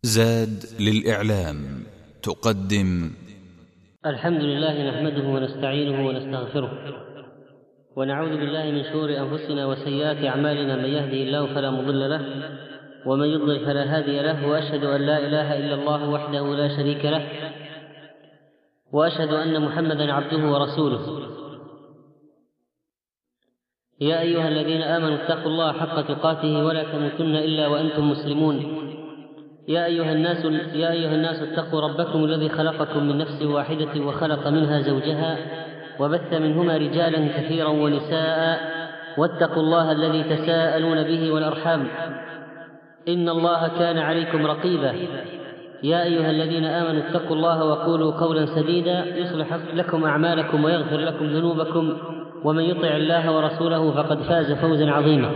زاد للإعلام تقدم الحمد لله نحمده ونستعينه ونستغفره ونعوذ بالله من شرور أنفسنا وسيئات أعمالنا، من يهده الله فلا مضل له ومن يضلل فلا هادي له، وأشهد أن لا إله إلا الله وحده لا شريك له، وأشهد أن محمدا عبده ورسوله. يا أيها الذين آمنوا اتقوا الله حق تقاته ولا تموتن إلا وأنتم مسلمون. يا أيها الناس اتقوا ربكم الذي خلقكم من نفس واحدة وخلق منها زوجها وبث منهما رجالا كثيرا ونساء، واتقوا الله الذي تساءلون به والأرحام إن الله كان عليكم رقيبا. يا أيها الذين آمنوا اتقوا الله وقولوا قولا سديدا يصلح لكم أعمالكم ويغفر لكم ذنوبكم، ومن يطع الله ورسوله فقد فاز فوزا عظيما.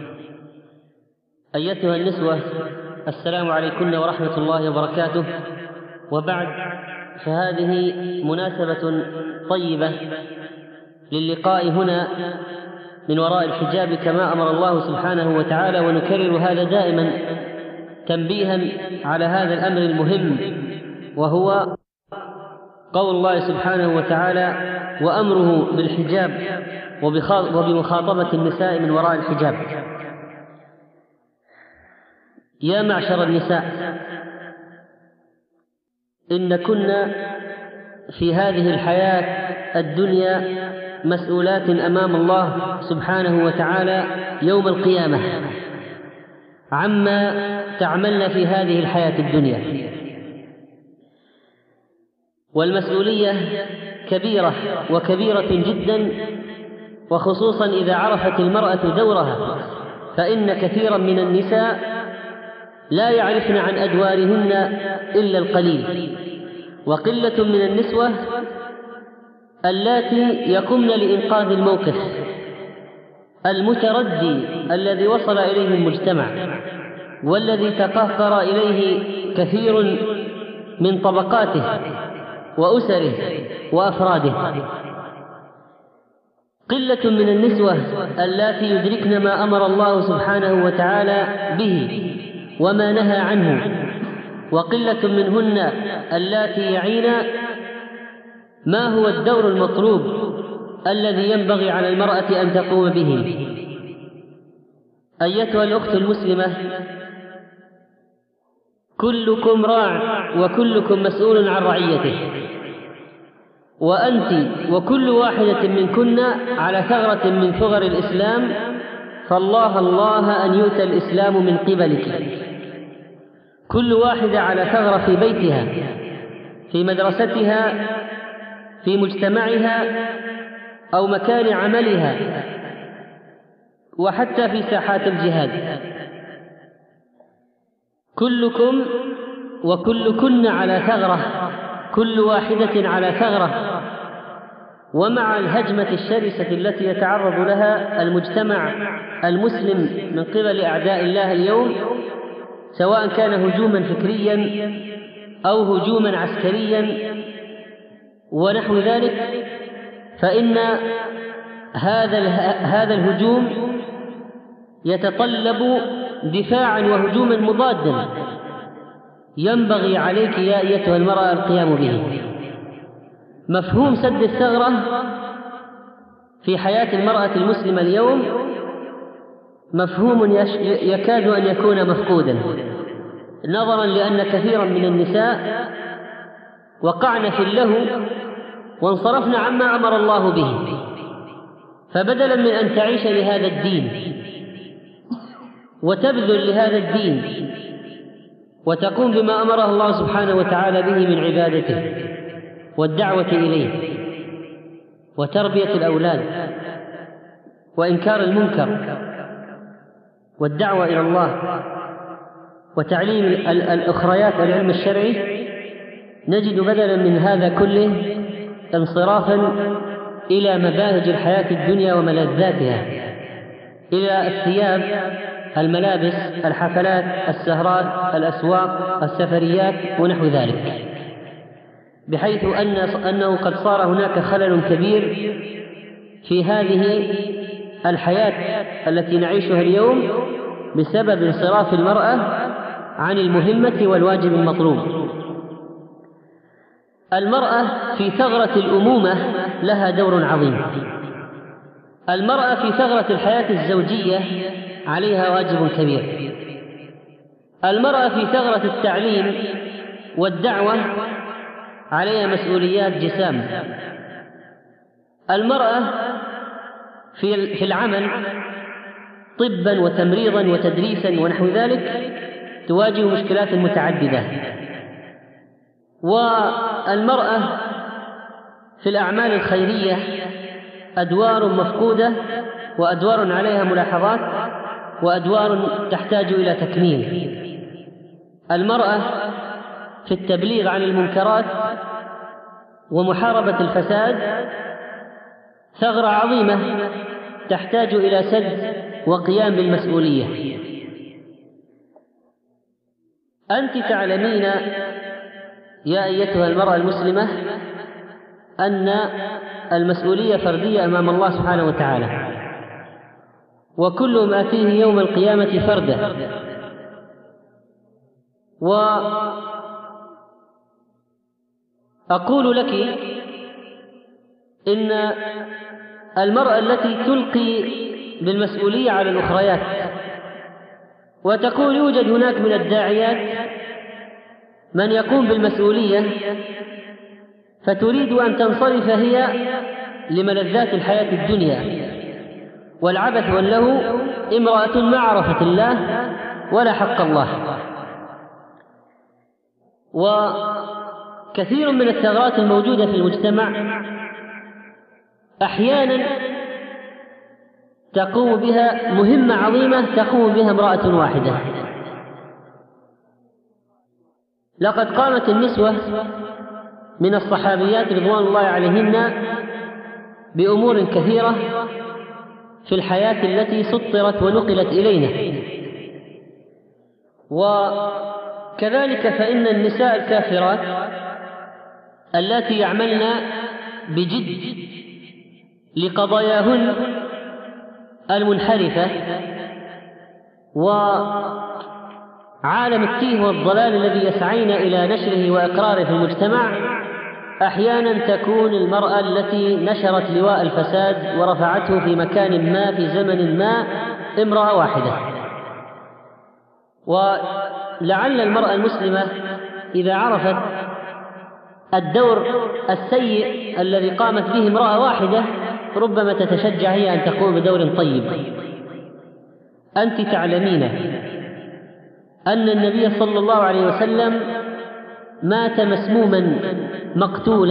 أيتها النسوة، السلام عليكم ورحمة الله وبركاته. وبعد، فهذه مناسبة طيبة للقاء هنا من وراء الحجاب كما أمر الله سبحانه وتعالى، ونكرر هذا دائما تنبيها على هذا الأمر المهم، وهو قول الله سبحانه وتعالى وأمره بالحجاب وبمخاطبة النساء من وراء الحجاب. يا معشر النساء، إن كنا في هذه الحياة الدنيا مسؤولات أمام الله سبحانه وتعالى يوم القيامة عما تعملن في هذه الحياة الدنيا، والمسؤولية كبيرة وكبيرة جدا، وخصوصا إذا عرفت المرأة دورها، فإن كثيرا من النساء لا يعرفن عن أدوارهن إلا القليل، وقلة من النسوة اللاتي يقمن لإنقاذ الموقف المتردي الذي وصل إليه المجتمع، والذي تقهقر إليه كثير من طبقاته وأسره وأفراده. قلة من النسوة اللاتي يدركن ما أمر الله سبحانه وتعالى به وما نهى عنه، وقلة منهن اللاتي يعين ما هو الدور المطلوب الذي ينبغي على المرأة أن تقوم به. أيتها الأخت المسلمة، كلكم راع وكلكم مسؤول عن رعيته، وأنت وكل واحدة منكن على ثغرة من ثغر الإسلام، فالله أن يؤتى الإسلام من قبلك. كل واحدة على ثغرة في بيتها، في مدرستها، في مجتمعها أو مكان عملها، وحتى في ساحات الجهاد. كلكم وكلكن على ثغرة، كل واحدة على ثغرة. ومع الهجمة الشرسة التي يتعرض لها المجتمع المسلم من قبل أعداء الله اليوم، سواء كان هجوما فكريا أو هجوما عسكريا ونحو ذلك، فإن هذا الهجوم يتطلب دفاعا وهجوما مضادا، ينبغي عليك يا أيتها المرأة القيام به. مفهوم سد الثغرة في حياة المرأة المسلمة اليوم مفهوم يكاد أن يكون مفقودا، نظرا لأن كثيرا من النساء وقعن في اللهو وانصرفن عما أمر الله به، فبدلا من أن تعيش لهذا الدين وتبذل لهذا الدين وتقوم بما أمره الله سبحانه وتعالى به من عبادته والدعوة إليه وتربية الأولاد وإنكار المنكر والدعوة إلى الله وتعليم الأخريات العلم الشرعي، نجد بدلا من هذا كله انصرافا إلى مباهج الحياة الدنيا وملذاتها، إلى الثياب، الملابس، الحفلات، السهرات، الأسواق، السفريات ونحو ذلك، بحيث أنه قد صار هناك خلل كبير في هذه الحياة التي نعيشها اليوم بسبب انصراف المرأة عن المهمة والواجب المطلوب. المرأة في ثغرة الأمومة لها دور عظيم. المرأة في ثغرة الحياة الزوجية عليها واجب كبير. المرأة في ثغرة التعليم والدعوة عليها مسؤوليات جسام. المرأة في العمل طبا وتمريضا وتدريسا ونحو ذلك تواجه مشكلات متعددة. والمرأة في الأعمال الخيرية أدوار مفقودة وأدوار عليها ملاحظات وأدوار تحتاج إلى تكميل. المرأة في التبليغ عن المنكرات ومحاربة الفساد ثغرة عظيمة تحتاج إلى سد وقيام بالمسؤولية. أنت تعلمين يا أيتها المرأة المسلمة أن المسؤولية فردية أمام الله سبحانه وتعالى، وكل ما آتيه يوم القيامة فردا. وأقول لك إن المرأة التي تلقي بالمسؤولية على الأخريات وتقول يوجد هناك من الداعيات من يقوم بالمسؤولية فتريد أن تنصرف هي لملذات الحياة الدنيا والعبث واللهو، امرأة ما عرفت الله ولا حق الله. وكثير من الثغرات الموجودة في المجتمع أحيانا تقوم بها مهمة عظيمة تقوم بها امرأة واحدة. لقد قامت النسوة من الصحابيات رضوان الله عليهن بأمور كثيرة في الحياة التي سطرت ونقلت إلينا. وكذلك فإن النساء الكافرات التي يعملن بجد لقضاياهن المنحرفة وعالم التيه والضلال الذي يسعين إلى نشره وإقراره في المجتمع، أحيانا تكون المرأة التي نشرت لواء الفساد ورفعته في مكان ما في زمن ما امرأة واحدة. ولعل المرأة المسلمة إذا عرفت الدور السيء الذي قامت به امرأة واحدة ربما تتشجع هي أن تقوم بدور طيب. أنت تعلمين أن النبي صلى الله عليه وسلم مات مسموما مقتولا.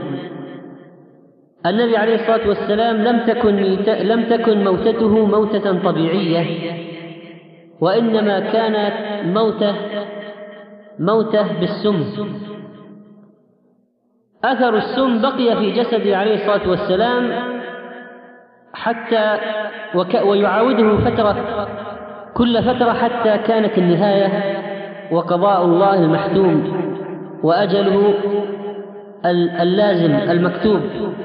النبي عليه الصلاة والسلام لم تكن موتته موتة طبيعية، وإنما كانت موتة بالسم. أثر السم بقي في جسده عليه الصلاة والسلام حتى ويعاوده كل فترة حتى كانت النهاية وقضاء الله المحتوم وأجله اللازم المكتوب.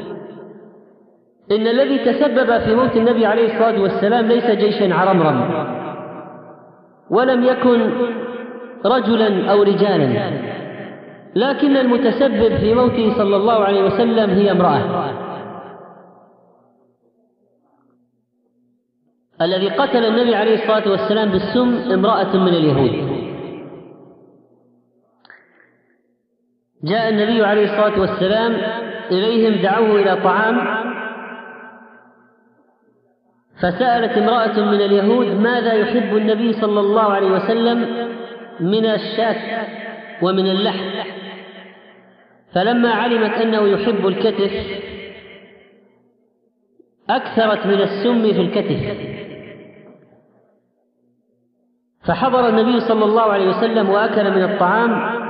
إن الذي تسبب في موت النبي عليه الصلاة والسلام ليس جيشا عرمرم، ولم يكن رجلا أو رجالا، لكن المتسبب في موته صلى الله عليه وسلم هي امرأة. الذي قتل النبي عليه الصلاة والسلام بالسم امرأة من اليهود. جاء النبي عليه الصلاة والسلام إليهم دعوه إلى طعام، فسألت امرأة من اليهود ماذا يحب النبي صلى الله عليه وسلم من الشاة ومن اللحم، فلما علمت أنه يحب الكتف أكثرت من السم في الكتف، فحضر النبي صلى الله عليه وسلم وأكل من الطعام،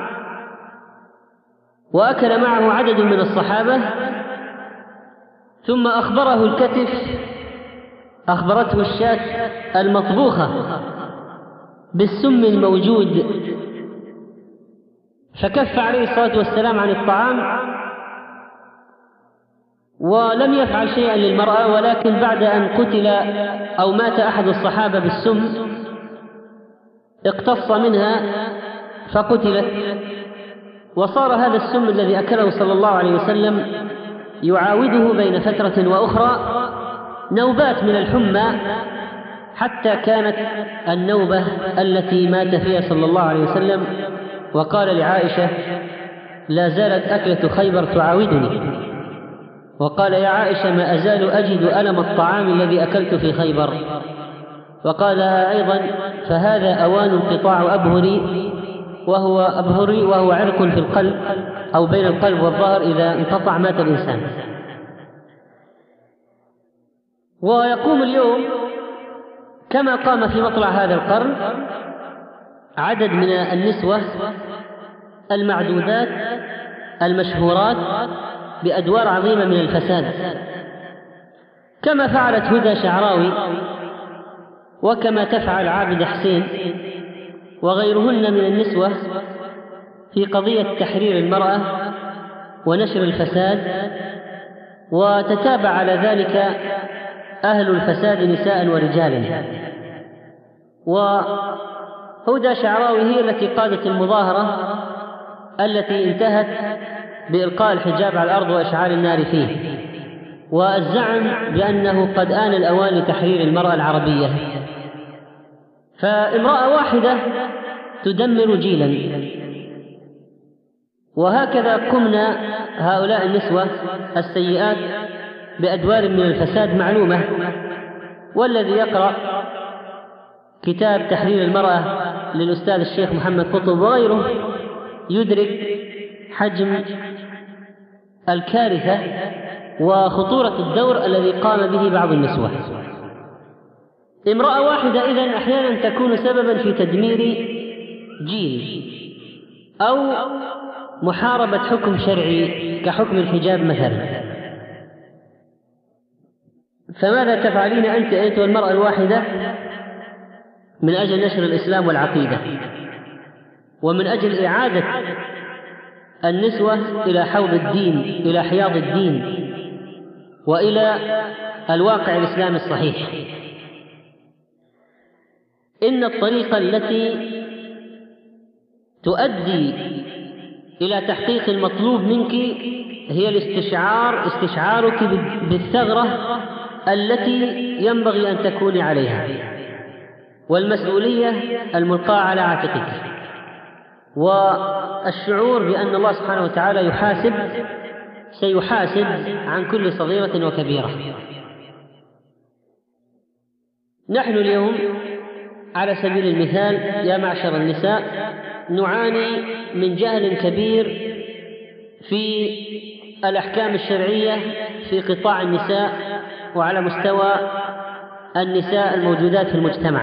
وأكل معه عدد من الصحابة، ثم أخبره الكتف، أخبرته الشاة المطبوخة بالسم الموجود، فكف عليه الصلاة والسلام عن الطعام ولم يفعل شيئا للمرأة. ولكن بعد أن قتل أو مات أحد الصحابة بالسم اقتص منها فقتلت، وصار هذا السم الذي أكله صلى الله عليه وسلم يعاوده بين فترة وأخرى نوبات من الحمى، حتى كانت النوبة التي مات فيها صلى الله عليه وسلم وقال لعائشة: لا زالت أكلة خيبر تعاودني. وقال: يا عائشة ما أزال أجد ألم الطعام الذي أكلت في خيبر. وقال أيضا: فهذا أوان انقطاع أبهري، وهو عرق في القلب أو بين القلب والظهر، إذا انقطع مات الإنسان. ويقوم اليوم كما قام في مطلع هذا القرن عدد من النسوة المعدودات المشهورات بأدوار عظيمة من الفساد، كما فعلت هدى شعراوي، وكما تفعل عابد حسين وغيرهن من النسوة في قضية تحرير المرأة ونشر الفساد. وتتابع على ذلك أهل الفساد نساء ورجالا. وهدى شعراوي هي التي قادت المظاهرة التي انتهت بإلقاء الحجاب على الأرض وإشعال النار فيه، والزعم بأنه قد آن الأوان لتحرير المرأة العربية. فامرأة واحدة تدمر جيلا، وهكذا قمنا هؤلاء النسوة السيئات بأدوار من الفساد معلومة. والذي يقرأ كتاب تحرير المرأة للأستاذ الشيخ محمد قطب وغيره يدرك حجم الكارثة وخطورة الدور الذي قام به بعض النسوة. امرأة واحدة إذن أحيانا تكون سببا في تدمير جيل أو محاربة حكم شرعي كحكم الحجاب مثلا. فماذا تفعلين أنت أيتها المرأة الواحدة من أجل نشر الإسلام والعقيدة، ومن أجل إعادة النسوة إلى حوض الدين، إلى حياض الدين، وإلى الواقع الإسلامي الصحيح؟ إن الطريقة التي تؤدي إلى تحقيق المطلوب منك هي استشعارك بالثغرة التي ينبغي أن تكوني عليها، والمسؤولية الملقاة على عاتقك، والشعور بأن الله سبحانه وتعالى سيحاسب عن كل صغيرة وكبيرة. نحن اليوم على سبيل المثال يا معشر النساء نعاني من جهل كبير في الأحكام الشرعية في قطاع النساء وعلى مستوى النساء الموجودات في المجتمع.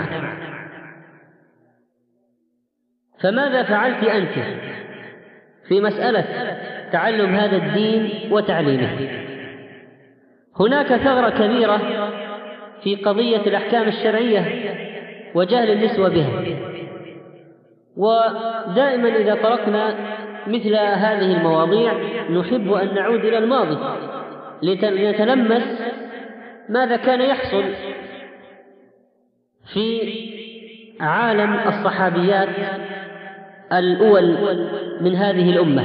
فماذا فعلت أنت في مسألة تعلم هذا الدين وتعليمه؟ هناك ثغرة كبيرة في قضية الأحكام الشرعية وجهل النسوة بها، ودائما إذا طرقنا مثل هذه المواضيع نحب أن نعود إلى الماضي لنتلمس ماذا كان يحصل في عالم الصحابيات الأول من هذه الأمة.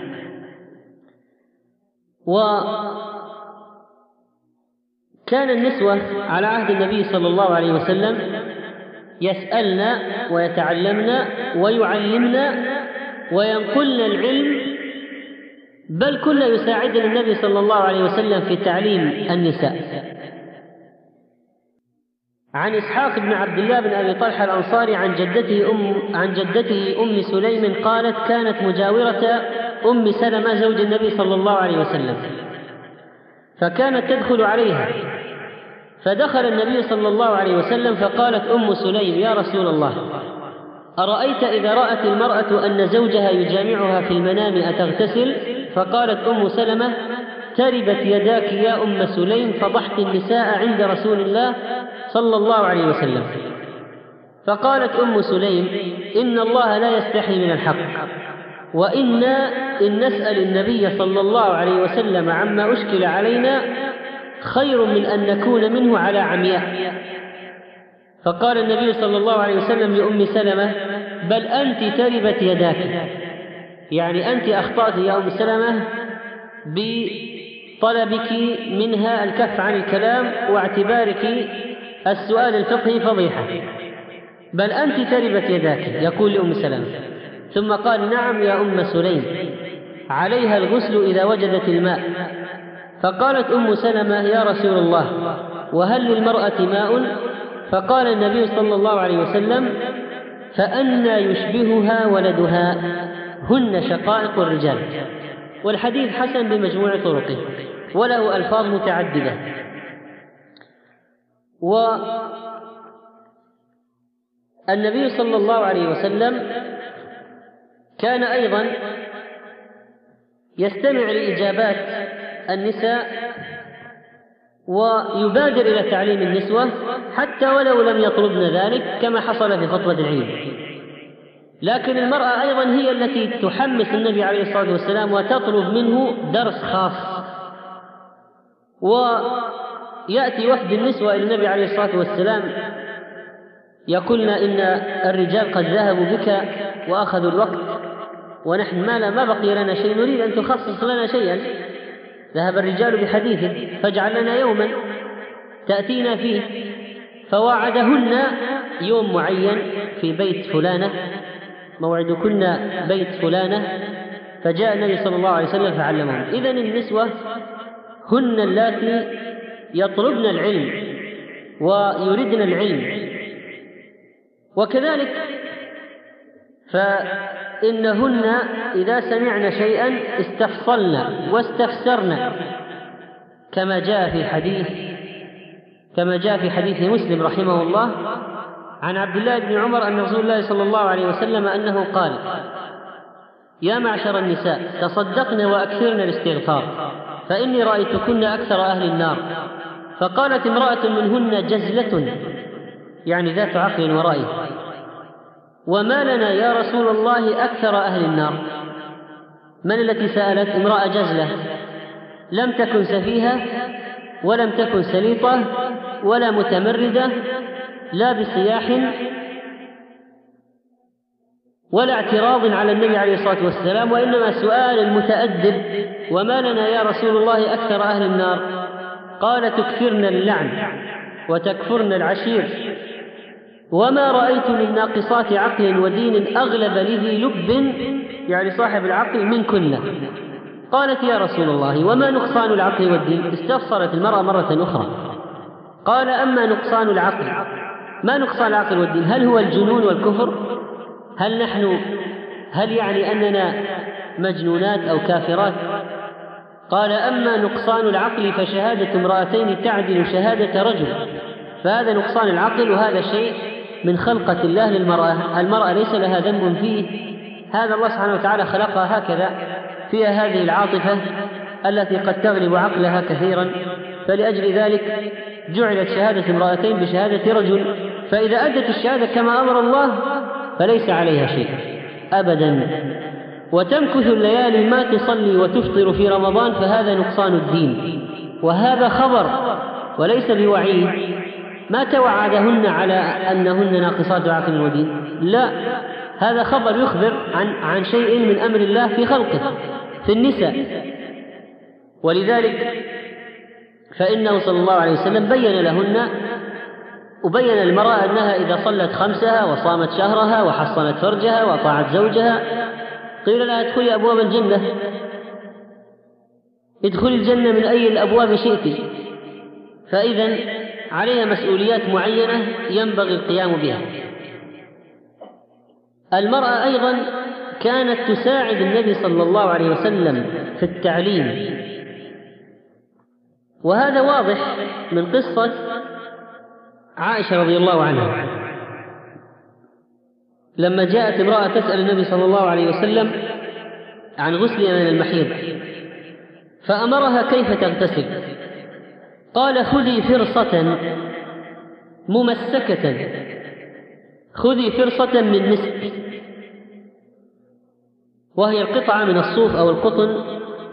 وكان النسوة على عهد النبي صلى الله عليه وسلم يسألن ويتعلمن ويعلمن وينقلن العلم، بل كنا يساعدن النبي صلى الله عليه وسلم في تعليم النساء. عن إسحاق بن عبد الله بن أبي طلحة الأنصاري عن جدته أم سليم قالت: كانت مجاورة أم سلمة زوج النبي صلى الله عليه وسلم، فكانت تدخل عليها، فدخل النبي صلى الله عليه وسلم فقالت أم سليم: يا رسول الله، أرأيت إذا رأت المرأة أن زوجها يجامعها في المنام أتغتسل؟ فقالت أم سلمة: تربت يداك يا أم سليم، فضحت النساء عند رسول الله صلى الله عليه وسلم. فقالت أم سليم: إن الله لا يستحي من الحق، وإنا إن نسأل النبي صلى الله عليه وسلم عما أشكل علينا خير من أن نكون منه على عمياء. فقال النبي صلى الله عليه وسلم لأم سلمة: بل أنت تربت يداك، يعني أنت أخطأت يا أم سلمة بطلبك منها الكف عن الكلام واعتبارك السؤال الفقهي فضيحة، بل أنت تربت يداك، يقول لأم سلمة. ثم قال: نعم يا أم سليم، عليها الغسل إذا وجدت الماء. فقالت أم سلمة: يا رسول الله، وهل للمرأة ماء؟ فقال النبي صلى الله عليه وسلم: فأنى يشبهها ولدها، هن شقائق الرجال. والحديث حسن بمجموع طرقه وله ألفاظ متعددة. والنبي صلى الله عليه وسلم كان أيضا يستمع لإجابات النساء ويبادر إلى تعليم النسوة حتى ولو لم يطلبن ذلك، كما حصل في خطبة العيد. لكن المرأة أيضا هي التي تحمس النبي عليه الصلاة والسلام وتطلب منه درس خاص. ويأتي وفد النسوة إلى النبي عليه الصلاة والسلام يقولن: إن الرجال قد ذهبوا بك وأخذوا الوقت، ونحن ما بقي لنا شيء، نريد أن تخصص لنا شيئا، ذهب الرجال بحديثه، فاجعل لنا يوما تأتينا فيه. فوعدهن يوم معين في بيت فلانة، موعدكن بيت فلانة. فجاء النبي صلى الله عليه وسلم فعلمهم. إذن النسوة هن اللاتي يطلبن العلم ويردن العلم. وكذلك فإنهن إذا سمعن شيئا استفصلن واستفسرن، كما جاء في حديث مسلم رحمه الله عن عبد الله بن عمر أن رسول الله صلى الله عليه وسلم أنه قال: يا معشر النساء، تصدقن وأكثرن الاستغفار، فإني رأيتكن أكثر أهل النار. فقالت امرأة منهن: جزلة، يعني ذات عقل ورأي، وما لنا يا رسول الله أكثر أهل النار؟ من التي سألت؟ امرأة جزلة، لم تكن سفيهة ولم تكن سليطة ولا متمردة، لا بصياح ولا اعتراض على النبي عليه الصلاة والسلام، وإنما سؤال متأدب: وما لنا يا رسول الله أكثر أهل النار؟ قال: تكثرن اللعن وتكفرن العشير، وما رأيت من ناقصات عقل ودين أغلب لذي لب، يعني صاحب العقل، منكن. قالت: يا رسول الله، وما نقصان العقل والدين؟ استفسرت المرأة مرة أخرى. قال: أما نقصان العقل، ما نقصان العقل والدين؟ هل هو الجنون والكفر؟ هل يعني أننا مجنونات أو كافرات؟ قال: أما نقصان العقل فشهادة امرأتين تعدل شهادة رجل، فهذا نقصان العقل، وهذا شيء من خلقة الله للمرأة، المرأة ليس لها ذنب فيه، هذا الله سبحانه وتعالى خلقها هكذا، فيها هذه العاطفة التي قد تغلب عقلها كثيرا، فلأجل ذلك جعلت شهادة امرأتين بشهادة رجل، فإذا أدت الشهادة كما أمر الله فليس عليها شيء أبدا. وتمكث الليالي ما تصلي وتفطر في رمضان، فهذا نقصان الدين، وهذا خبر وليس بوعيد. ما توعدهن على أنهن ناقصات عقل ودين، لا، هذا خبر يخبر عن شيء من أمر الله في خلقه في النساء. ولذلك فإنه صلى الله عليه وسلم بين لهن وبين المرأة أنها إذا صلت خمسها وصامت شهرها وحصنت فرجها وأطاعت زوجها، قيل لها: ادخلي أبواب الجنة، ادخلي الجنة من أي الأبواب شئت. فإذن عليها مسؤوليات معينة ينبغي القيام بها. المرأة أيضا كانت تساعد النبي صلى الله عليه وسلم في التعليم، وهذا واضح من قصة عائشة رضي الله عنها لما جاءت امرأة تسأل النبي صلى الله عليه وسلم عن غسلها من المحيض، فأمرها كيف تغتسل. قال: خذي فرصة ممسكة، خذي فرصة من مسك، وهي القطعة من الصوف أو القطن،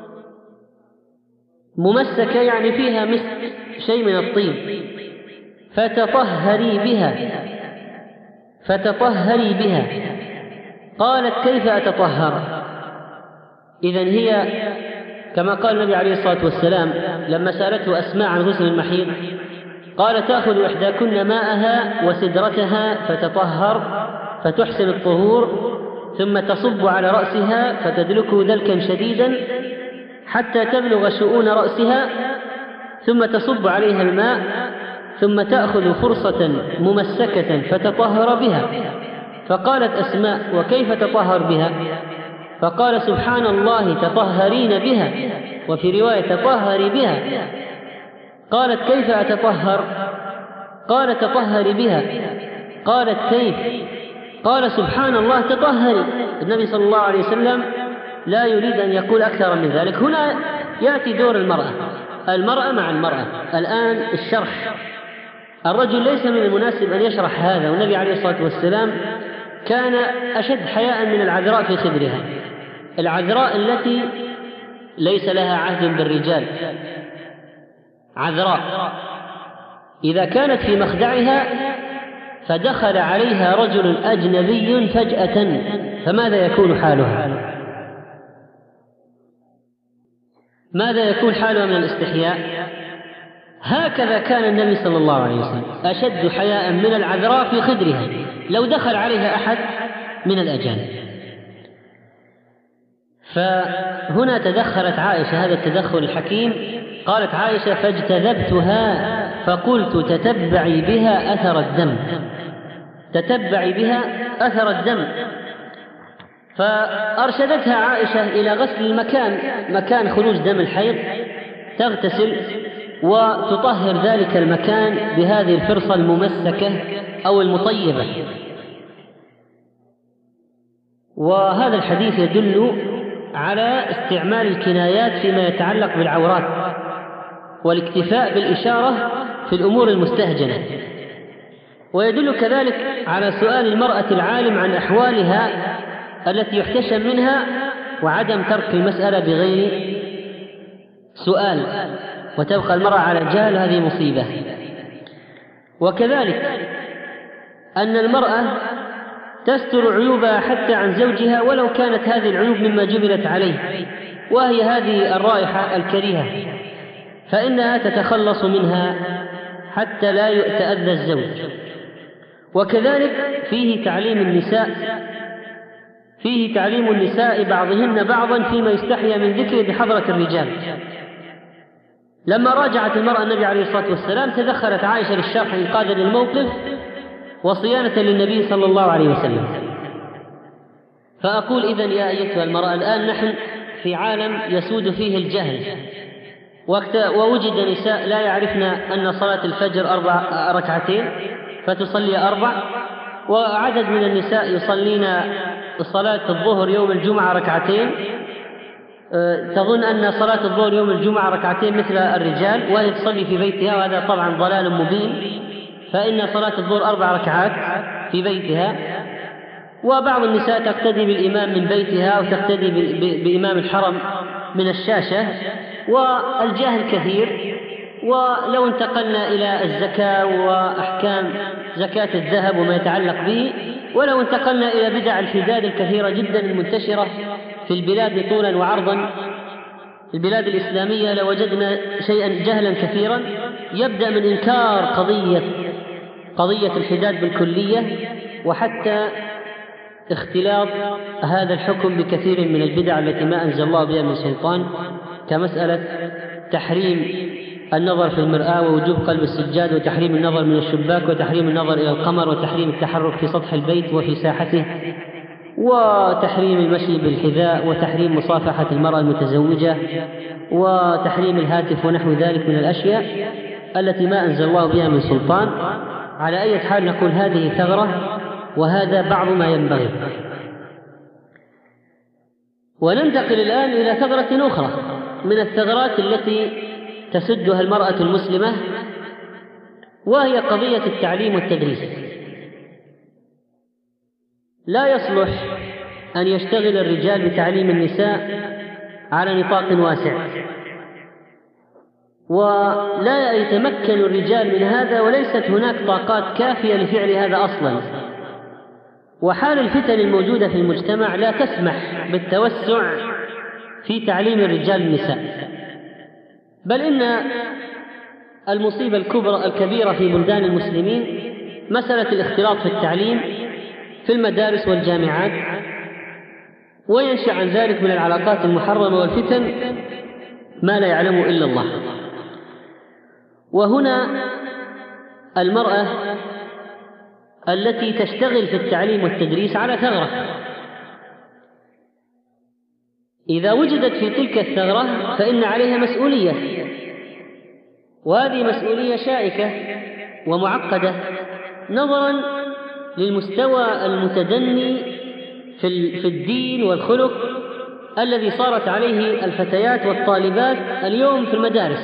ممسكة يعني فيها مسك، شيء من الطيب، فتطهري بها. قالت: كيف أتطهر؟ إذن هي كما قال النبي عليه الصلاة والسلام لما سألته أسماء عن غسل المحيض، قال: تأخذ إحداكن ماءها وسدرتها فتطهر فتحسن الطهور، ثم تصب على رأسها فتدلكه دلكا شديدا حتى تبلغ شؤون رأسها، ثم تصب عليها الماء، ثم تأخذ فرصة ممسكة فتطهر بها. فقالت أسماء: وكيف تطهر بها؟ فقال: سبحان الله تطهرين بها، وفي رواية تطهري بها. قالت: كيف أتطهر؟ قال: تطهري بها. قالت: كيف؟ قال: سبحان الله تطهري. النبي صلى الله عليه وسلم لا يريد أن يقول أكثر من ذلك. هنا يأتي دور المرأة مع المرأة. الآن الشرح، الرجل ليس من المناسب أن يشرح هذا، والنبي عليه الصلاة والسلام كان أشد حياء من العذراء في خدرها، العذراء التي ليس لها عهد بالرجال، عذراء إذا كانت في مخدعها فدخل عليها رجل أجنبي فجأة فماذا يكون حالها؟ ماذا يكون حالها من الاستحياء؟ هكذا كان النبي صلى الله عليه وسلم أشد حياء من العذراء في خدرها لو دخل عليها أحد من الأجانب. فهنا تدخلت عائشة هذا التدخل الحكيم. قالت عائشة: فاجتذبتها فقلت تتبعي بها أثر الدم، تتبعي بها أثر الدم. فأرشدتها عائشة إلى غسل المكان، مكان خروج دم الحيض، تغتسل وتطهر ذلك المكان بهذه الفرصة الممسكة أو المطيبة. وهذا الحديث يدل على استعمال الكنايات فيما يتعلق بالعورات والاكتفاء بالإشارة في الأمور المستهجنة، ويدل كذلك على سؤال المرأة العالم عن أحوالها التي يحتشم منها وعدم ترك المسألة بغير سؤال وتبقى المرأة على جهل، هذه مصيبة. وكذلك أن المرأة تستر عيوبها حتى عن زوجها ولو كانت هذه العيوب مما جبلت عليه، وهي هذه الرائحة الكريهة، فإنها تتخلص منها حتى لا يتأذى الزوج. وكذلك فيه تعليم النساء بعضهن بعضا فيما يستحيا من ذكره بحضرة الرجال. لما راجعت المرأة النبي عليه الصلاة والسلام تدخلت عائشة للشرح إنقاذا للموقف وصيانة للنبي صلى الله عليه وسلم. فأقول: إذن يا أيتها المرأة، الآن نحن في عالم يسود فيه الجهل، ووجد نساء لا يعرفن أن صلاة الفجر 4 ركعتين فتصلي 4، وعدد من النساء يصلين صلاة الظهر يوم الجمعة 2 ركعتين، تظن أن صلاة الظهر يوم الجمعة 2 ركعتين مثل الرجال، وهي تصلي في بيتها، وهذا طبعا ضلال مبين، فإن صلاة الظهر 4 ركعات في بيتها. وبعض النساء تقتدي بالإمام من بيتها وتقتدي بإمام الحرم من الشاشة، والجهل كثير. ولو انتقلنا إلى الزكاة وأحكام زكاة الذهب وما يتعلق به، ولو انتقلنا إلى بدع الحداد الكثيرة جدا المنتشرة في البلاد طولا وعرضا، البلاد الإسلامية، لوجدنا شيئا جهلا كثيرا، يبدأ من إنكار قضية الحداد بالكلية، وحتى اختلاط هذا الحكم بكثير من البدع التي ما أنزل الله بها من سلطان، كمسألة تحريم النظر في المرآة ووجوب قلب السجاد، وتحريم النظر من الشباك، وتحريم النظر إلى القمر، وتحريم التحرك في سطح البيت وفي ساحته، وتحريم المشي بالحذاء، وتحريم مصافحة المرأة المتزوجة، وتحريم الهاتف ونحو ذلك من الأشياء التي ما أنزل الله بها من سلطان. على أي حال نقول هذه ثغرة، وهذا بعض ما ينبغي. وننتقل الآن إلى ثغرة أخرى من الثغرات التي تسدها المرأة المسلمة، وهي قضية التعليم والتدريس. لا يصلح أن يشتغل الرجال بتعليم النساء على نطاق واسع، ولا يتمكن الرجال من هذا، وليست هناك طاقات كافية لفعل هذا أصلا. وحال الفتن الموجودة في المجتمع لا تسمح بالتوسع في تعليم الرجال النساء، بل إن المصيبة الكبيرة في بلدان المسلمين مسألة الاختلاط في التعليم في المدارس والجامعات، وينشأ عن ذلك من العلاقات المحرمة والفتن ما لا يعلمه إلا الله. وهنا المرأة التي تشتغل في التعليم والتدريس على ثغرة، إذا وجدت في تلك الثغرة فإن عليها مسؤولية، وهذه مسؤولية شائكة ومعقدة نظرا للمستوى المتدني في الدين والخلق الذي صارت عليه الفتيات والطالبات اليوم في المدارس.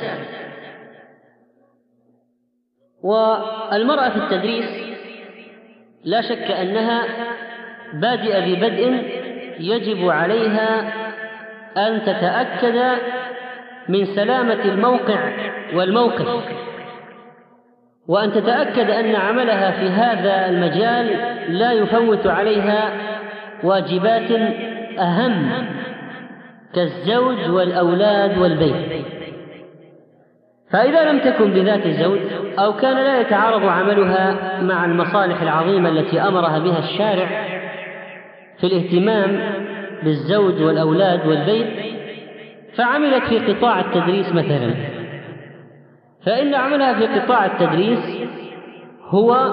والمرأة في التدريس لا شك أنها بادئة ببدء يجب عليها أن تتأكد من سلامة الموقع والموقف، وأن تتأكد أن عملها في هذا المجال لا يفوت عليها واجبات أهم كالزوج والأولاد والبيت. فإذا لم تكن بذات الزوج أو كان لا يتعارض عملها مع المصالح العظيمة التي أمرها بها الشارع في الاهتمام بالزوج والأولاد والبيت، فعملت في قطاع التدريس مثلا، فإن عملها في قطاع التدريس هو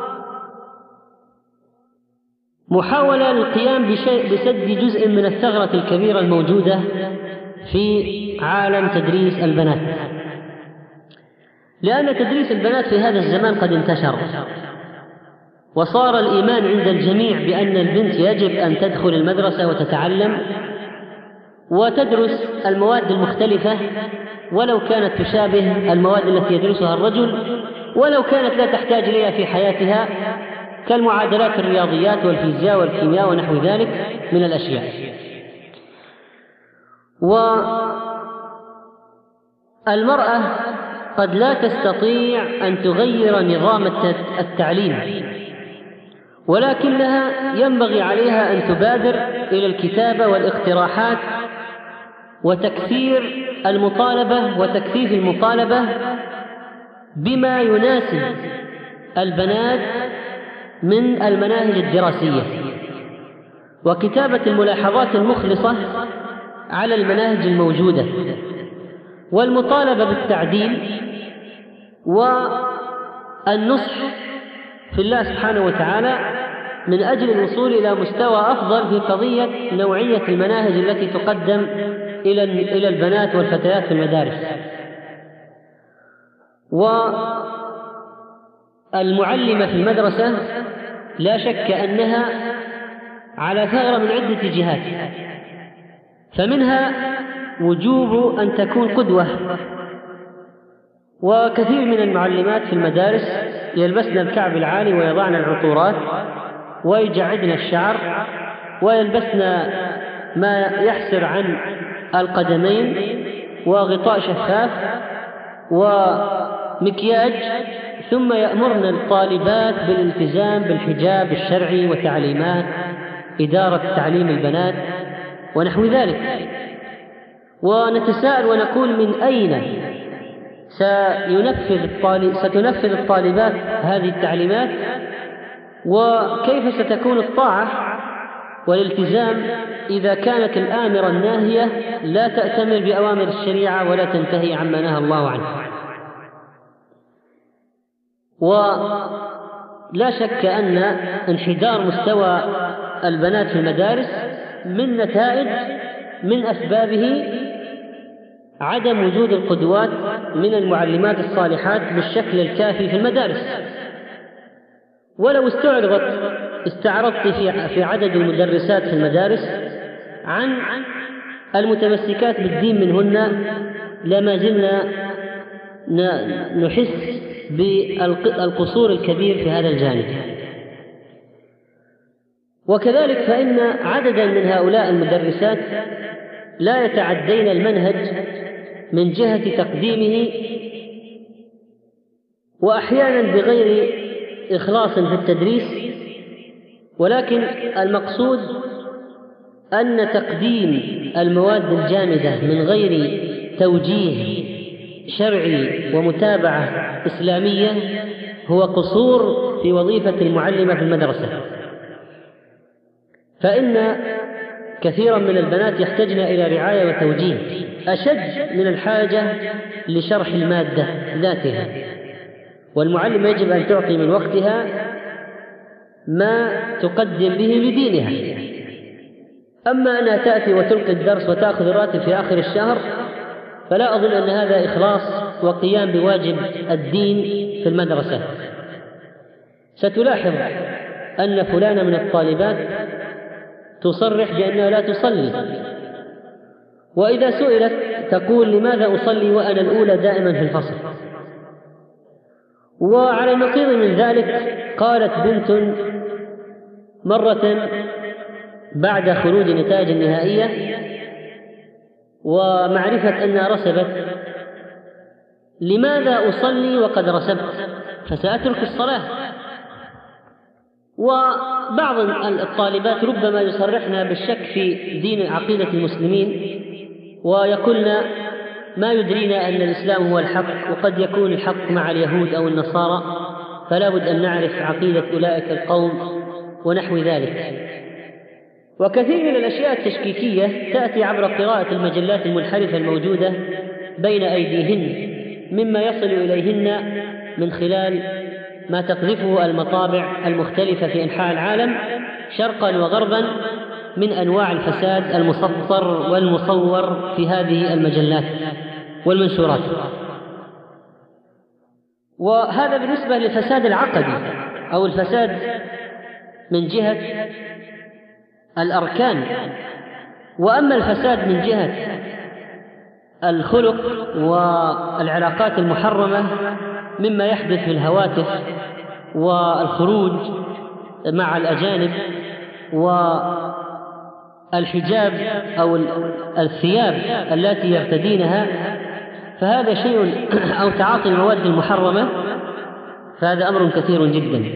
محاولة للقيام بسد جزء من الثغرة الكبيرة الموجودة في عالم تدريس البنات، لأن تدريس البنات في هذا الزمان قد انتشر، وصار الإيمان عند الجميع بأن البنت يجب أن تدخل المدرسة وتتعلم وتدرس المواد المختلفة ولو كانت تشابه المواد التي يدرسها الرجل، ولو كانت لا تحتاج إليها في حياتها كالمعادلات الرياضيات والفيزياء والكيمياء ونحو ذلك من الأشياء. والمرأة قد لا تستطيع أن تغير نظام التعليم، ولكنها ينبغي عليها أن تبادر إلى الكتابة والاقتراحات وتكثير المطالبة وتكثيف المطالبة بما يناسب البنات من المناهج الدراسية، وكتابة الملاحظات المخلصة على المناهج الموجودة، والمطالبة بالتعديل والنصح في الله سبحانه وتعالى من أجل الوصول إلى مستوى أفضل في قضية نوعية المناهج التي تقدم إلى البنات والفتيات في المدارس. والمعلمة في المدرسة لا شك أنها على ثغرة من عدة جهات، فمنها وجوب أن تكون قدوة، وكثير من المعلمات في المدارس يلبسن الكعب العالي ويضعن العطورات ويجعدن الشعر ويلبسن ما يحسر عن القدمين وغطاء شفاف ومكياج، ثم يأمرن الطالبات بالالتزام بالحجاب الشرعي وتعليمات إدارة تعليم البنات ونحو ذلك. ونتساءل ونقول من أين ستنفذ الطالبات هذه التعليمات، وكيف ستكون الطاعة والالتزام إذا كانت الآمرة الناهية لا تأتمر بأوامر الشريعة ولا تنتهي عما نهى الله عنه. ولا شك أن انحدار مستوى البنات في المدارس من أسبابه عدم وجود القدوات من المعلمات الصالحات بالشكل الكافي في المدارس. ولو استعرضت في عدد المدرسات في المدارس عن المتمسكات بالدين منهن لما زلنا نحس بالقصور الكبير في هذا الجانب. وكذلك فإن عددا من هؤلاء المدرسات لا يتعدين المنهج من جهة تقديمه، وأحيانا بغير إخلاص في التدريس، ولكن المقصود أن تقديم المواد الجامدة من غير توجيه شرعي ومتابعة إسلامية هو قصور في وظيفة المعلمة في المدرسة، فإن كثيرا من البنات يحتاجن إلى رعاية وتوجيه أشد من الحاجة لشرح المادة ذاتها، والمعلمة يجب أن تعطي من وقتها ما تقدم به لدينها. أما أنها تأتي وتلقي الدرس وتأخذ الراتب في آخر الشهر فلا أظن أن هذا إخلاص وقيام بواجب الدين في المدرسة. ستلاحظ أن فلانة من الطالبات تصرح بأنها لا تصلي، وإذا سئلت تقول لماذا أصلي وأنا الأولى دائما في الفصل. وعلى النقيض من ذلك قالت بنت مرة بعد خروج النتائج النهائية ومعرفة أنها رسبت: لماذا أصلي وقد رسبت فسأترك الصلاة؟ وبعض الطالبات ربما يصرحن بالشك في دين عقيدة المسلمين ويقولن: ما يدرينا أن الإسلام هو الحق، وقد يكون الحق مع اليهود أو النصارى، فلا بد أن نعرف عقيدة أولئك القوم ونحو ذلك. وكثير من الأشياء التشكيكية تأتي عبر قراءة المجلات المنحرفة الموجودة بين أيديهن، مما يصل إليهن من خلال ما تقذفه المطابع المختلفة في أنحاء العالم شرقا وغربا من أنواع الفساد المسطر والمصور في هذه المجلات والمنشورات. وهذا بالنسبة للفساد العقدي أو الفساد من جهة الأركان. وأما الفساد من جهة الخلق والعلاقات المحرمة مما يحدث في الهواتف والخروج مع الأجانب والحجاب أو الثياب التي يرتدينها، فهذا شيء، أو تعاطي المواد المحرمة، فهذا أمر كثير جدا.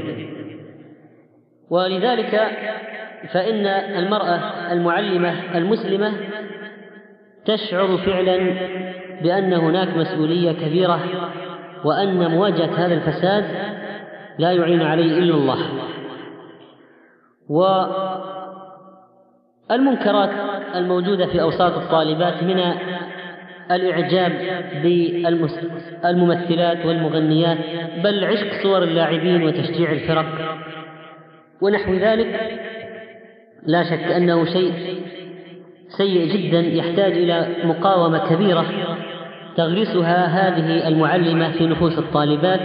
ولذلك فإن المرأة المعلمة المسلمة تشعر فعلا بأن هناك مسؤولية كبيرة، وأن مواجهة هذا الفساد لا يعين عليه إلا الله. والمنكرات الموجودة في أوساط الطالبات من الإعجاب بالممثلات والمغنيات، بل عشق صور اللاعبين وتشجيع الفرق ونحو ذلك، لا شك أنه شيء سيء جدا يحتاج إلى مقاومة كبيرة تغرسها هذه المعلمة في نفوس الطالبات،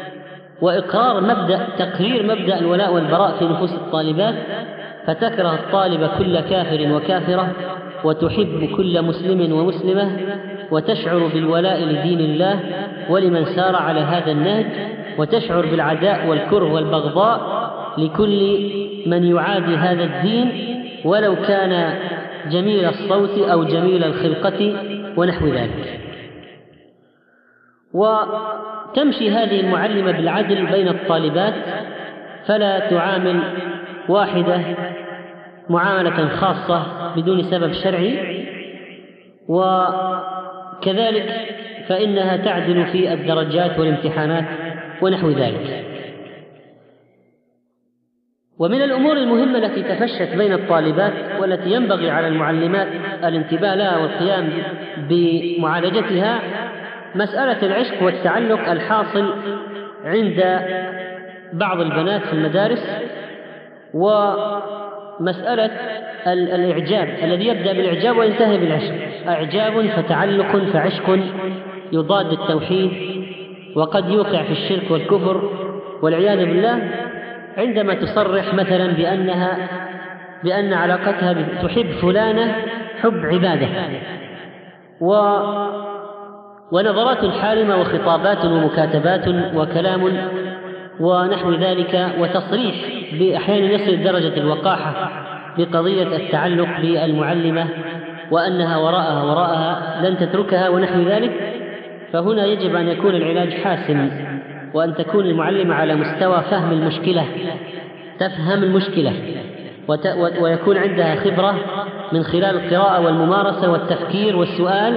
تقرير مبدأ الولاء والبراء في نفوس الطالبات، فتكره الطالبة كل كافر وكافرة، وتحب كل مسلم ومسلمة، وتشعر بالولاء لدين الله ولمن سار على هذا النهج، وتشعر بالعداء والكره والبغضاء لكل من يعادي هذا الدين ولو كان جميل الصوت أو جميل الخلقة ونحو ذلك. وتمشي هذه المعلمة بالعدل بين الطالبات، فلا تعامل واحدة معاملة خاصة بدون سبب شرعي، وكذلك فإنها تعدل في الدرجات والامتحانات ونحو ذلك. ومن الأمور المهمة التي تفشت بين الطالبات والتي ينبغي على المعلمات الانتباه لها والقيام بمعالجتها مسألة العشق والتعلق الحاصل عند بعض البنات في المدارس، ومسألة الإعجاب الذي يبدأ بالإعجاب وينتهي بالعشق، إعجاب فتعلق فعشق يضاد التوحيد وقد يوقع في الشرك والكفر والعياذ بالله، عندما تصرح مثلا بأن علاقتها تحب فلانة حب عبادة، ونظرات حالمة وخطابات ومكاتبات وكلام ونحو ذلك، وتصريح أحيانا يصل درجة الوقاحة بقضية التعلق بالمعلمة وأنها وراءها لن تتركها ونحو ذلك، فهنا يجب أن يكون العلاج حاسم، وأن تكون المعلمة على مستوى فهم المشكلة، تفهم المشكلة ويكون عندها خبرة من خلال القراءة والممارسة والتفكير والسؤال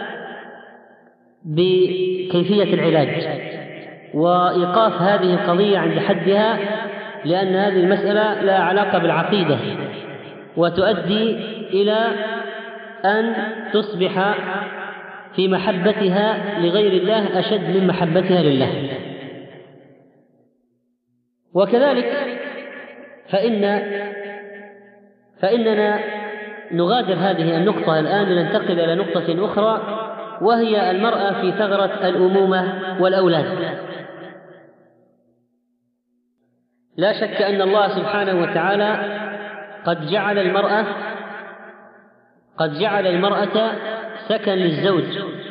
بكيفية العلاج وإيقاف هذه القضية عند حدها، لأن هذه المسألة لا علاقة بالعقيدة وتؤدي إلى أن تصبح في محبتها لغير الله أشد من محبتها لله. وكذلك فإننا نغادر هذه النقطة الآن لننتقل إلى نقطة أخرى، وهي المرأة في ثغرة الأمومة والأولاد. لا شك أن الله سبحانه وتعالى قد جعل المرأة سكن للزوج،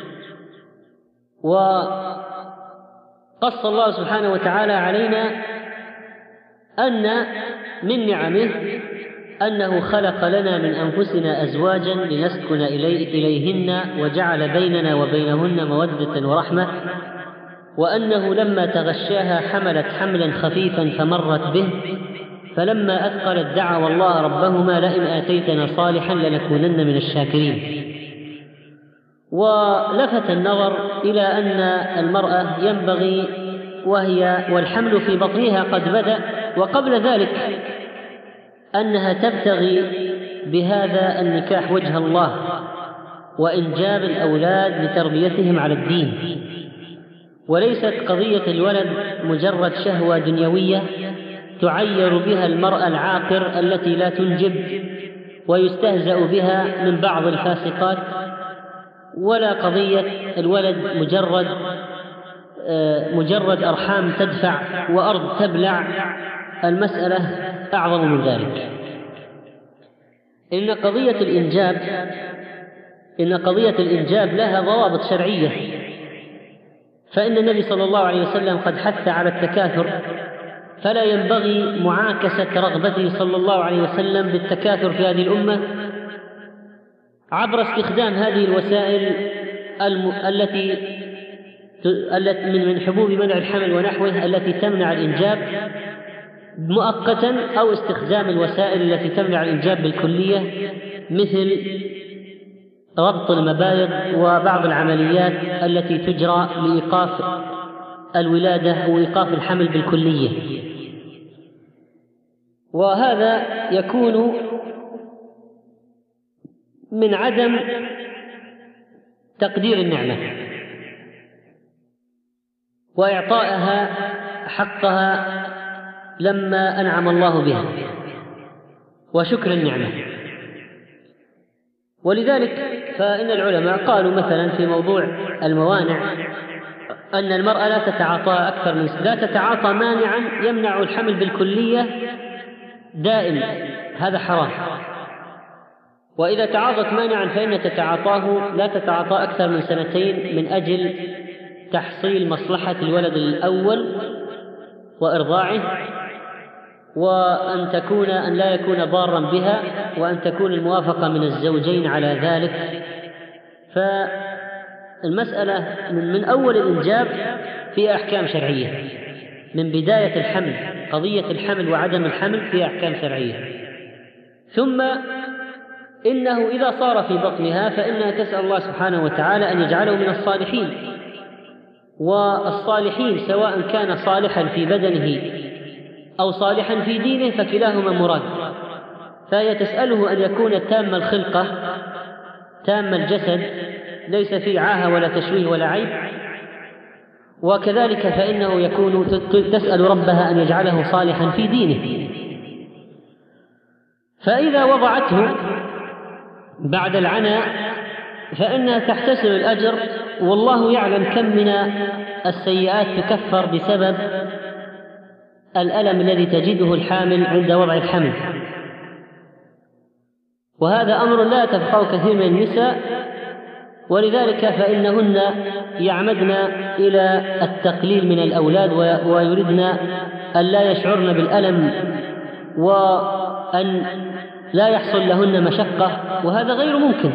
وقص الله سبحانه وتعالى علينا أن من نعمه أنه خلق لنا من أنفسنا أزواجا لنسكن إليهن وجعل بيننا وبينهن مودة ورحمة، وأنه لما تغشاها حملت حملا خفيفا فمرت به، فلما أثقلت دعوا الله ربهما لئن آتيتنا صالحا لنكونن من الشاكرين. ولفت النظر إلى أن المرأة ينبغي والحمل في بطنها قد بدأ، وقبل ذلك أنها تبتغي بهذا النكاح وجه الله وإنجاب الأولاد لتربيتهم على الدين، وليست قضية الولد مجرد شهوة دنيوية تعير بها المرأة العاقر التي لا تنجب ويستهزأ بها من بعض الفاسقات، ولا قضية الولد مجرد أرحام تدفع وأرض تبلع. المسألة أعظم من ذلك. إن قضية الإنجاب لها ضوابط شرعية، فإن النبي صلى الله عليه وسلم قد حث على التكاثر، فلا ينبغي معاكسة رغبته صلى الله عليه وسلم بالتكاثر في هذه الأمة عبر استخدام هذه الوسائل التي من حبوب منع الحمل ونحوه التي تمنع الإنجاب مؤقتا، أو استخدام الوسائل التي تمنع الإنجاب بالكلية مثل ربط المبايض وبعض العمليات التي تجرى لإيقاف الولادة وإيقاف الحمل بالكلية. وهذا يكون من عدم تقدير النعمة وإعطائها حقها لما أنعم الله بها وشكر النعمة. ولذلك فإن العلماء قالوا مثلا في موضوع الموانع أن المرأة لا تتعاطى مانعا يمنع الحمل بالكلية دائم، هذا حرام. وإذا تعاطت مانعا فإن لا تتعاطى أكثر من 2 من أجل تحصيل مصلحة الولد الأول وإرضاعه، وأن لا يكون ضارا بها، وأن تكون الموافقة من الزوجين على ذلك. فالمسألة من أول الإنجاب في أحكام شرعية، من بداية الحمل، قضية الحمل وعدم الحمل في أحكام شرعية. ثم إنه إذا صار في بطنها فإنها تسأل الله سبحانه وتعالى أن يجعله من الصالحين، والصالحين سواء كان صالحا في بدنه أو صالحا في دينه فكلاهما مراد، فهي تسأله أن يكون تام الخلقة تام الجسد ليس فيه عاهة ولا تشويه ولا عيب. وكذلك فإنه تسأل ربها أن يجعله صالحا في دينه. فإذا وضعته بعد العناء فإنها تحتسب الأجر، والله يعلم كم من السيئات تكفر بسبب الألم الذي تجده الحامل عند وضع الحمل. وهذا أمر لا تفقه كثير من النساء، ولذلك فإنهن يعمدن إلى التقليل من الأولاد ويردن أن لا يشعرن بالألم، وأن لا يحصل لهن مشقة، وهذا غير ممكن.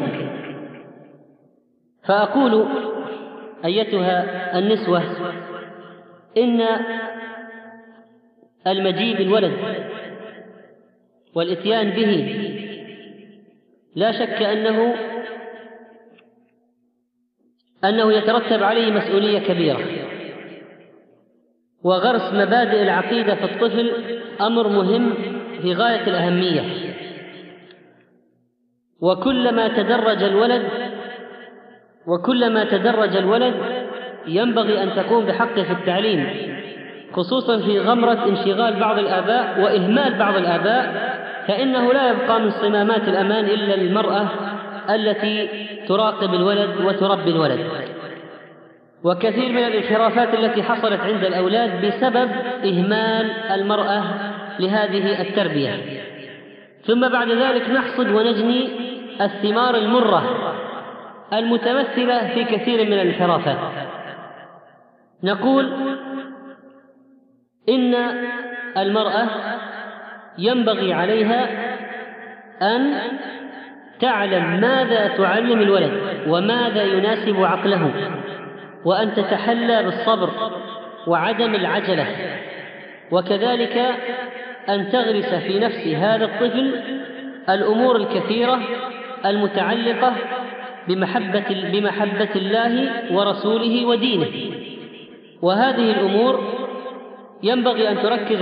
فأقول أيتها النسوة إن المجيء بالولد والإتيان به لا شك أنه يترتب عليه مسؤولية كبيرة، وغرس مبادئ العقيدة في الطفل أمر مهم في غاية الأهمية. وكلما تدرج الولد ينبغي أن تقوم بحقه في التعليم، خصوصا في غمرة انشغال بعض الآباء وإهمال بعض الآباء، فإنه لا يبقى من صمامات الأمان إلا المرأة التي تراقب الولد وتربي الولد. وكثير من الانحرافات التي حصلت عند الأولاد بسبب إهمال المرأة لهذه التربية. ثم بعد ذلك نحصد ونجني الثمار المرة المتمثلة في كثير من الانحرافات. نقول إن المرأة ينبغي عليها أن تعلم ماذا تعلم الولد وماذا يناسب عقله، وأن تتحلى بالصبر وعدم العجلة، وكذلك أن تغرس في نفس هذا الطفل الأمور الكثيرة المتعلقة بمحبة الله ورسوله ودينه. وهذه الأمور ينبغي أن تركز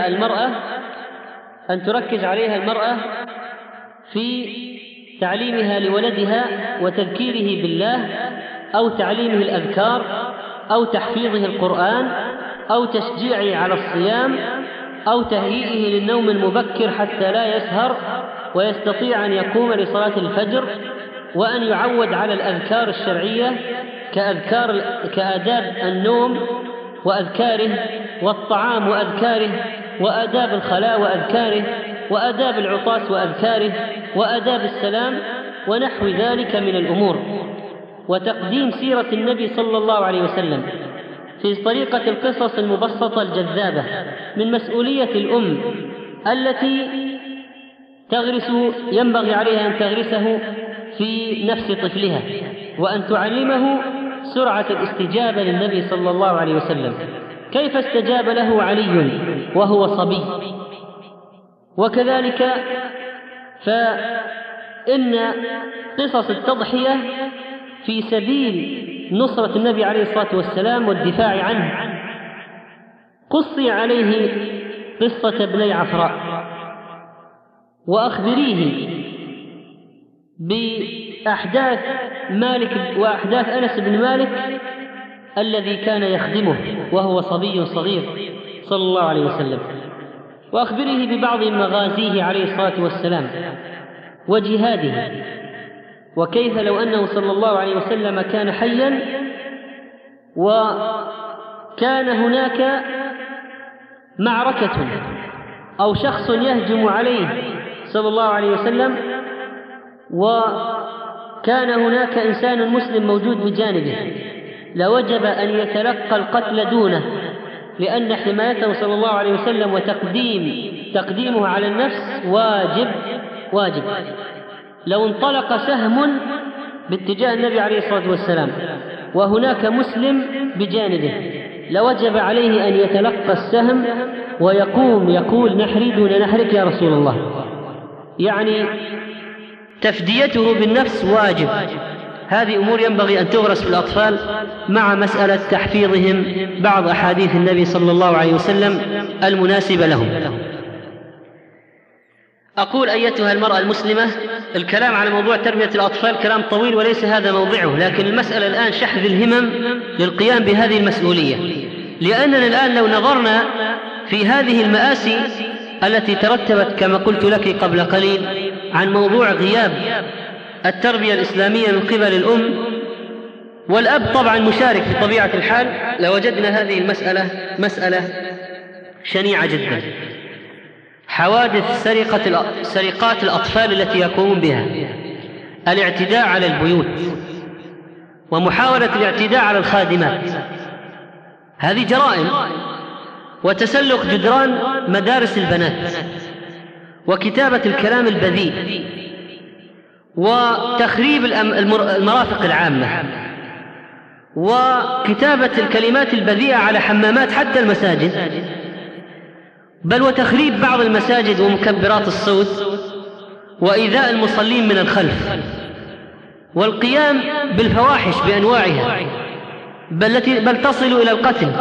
عليها المرأة في تعليمها لولدها وتذكيره بالله، أو تعليمه الأذكار، أو تحفيظه القرآن، أو تشجيعه على الصيام، أو تهيئه للنوم المبكر حتى لا يسهر ويستطيع أن يقوم لصلاة الفجر، وأن يعود على الأذكار الشرعية كآداب النوم وأذكاره، والطعام وأذكاره، وآداب الخلاء وأذكاره، وآداب العطاس وأذكاره، وآداب السلام، ونحو ذلك من الأمور. وتقديم سيرة النبي صلى الله عليه وسلم في طريقة القصص المبسطة الجذابة من مسؤولية الأم التي ينبغي عليها أن تغرسه في نفس طفلها، وأن تعلمه سرعة الاستجابة للنبي صلى الله عليه وسلم، كيف استجاب له علي وهو صبي. وكذلك فإن قصص التضحية في سبيل نصرة النبي عليه الصلاة والسلام والدفاع عنه. قصي عليه قصة ابني عفراء، وأخبريه بأحداث مالك وأحداث أنس بن مالك الذي كان يخدمه وهو صبي صغير صلى الله عليه وسلم، وأخبريه ببعض مغازيه عليه الصلاة والسلام وجهاده، وكيف لو أنه صلى الله عليه وسلم كان حيا وكان هناك معركة أو شخص يهجم عليه صلى الله عليه وسلم، وكان هناك إنسان مسلم موجود بجانبه، لوجب أن يتلقى القتل دونه، لأن حمايته صلى الله عليه وسلم تقديمه على النفس واجب. لو انطلق سهم باتجاه النبي عليه الصلاة والسلام وهناك مسلم بجانبه، لوجب عليه أن يتلقى السهم ويقوم يقول نحري دون نحرك يا رسول الله، يعني تفديته بالنفس واجب. هذه أمور ينبغي أن تغرس في الأطفال، مع مسألة تحفيظهم بعض أحاديث النبي صلى الله عليه وسلم المناسبة لهم. أقول أيتها المرأة المسلمة، الكلام على موضوع تربية الأطفال كلام طويل وليس هذا موضعه، لكن المسألة الآن شحذ الهمم للقيام بهذه المسؤولية، لأننا الآن لو نظرنا في هذه المآسي التي ترتبت كما قلت لك قبل قليل عن موضوع غياب التربية الإسلامية من قبل الأم، والأب طبعا مشارك في طبيعة الحال، لوجدنا هذه المسألة مسألة شنيعة جدا. حوادث سرقات الأطفال التي يقومون بها، الاعتداء على البيوت، ومحاولة الاعتداء على الخادمات، هذه جرائم، وتسلق جدران مدارس البنات، وكتابة الكلام البذيء وتخريب المرافق العامة وكتابة الكلمات البذيئة على حمامات حتى المساجد، بل وتخريب بعض المساجد ومكبرات الصوت وإيذاء المصلين من الخلف، والقيام بالفواحش بأنواعها بل تصل إلى القتل،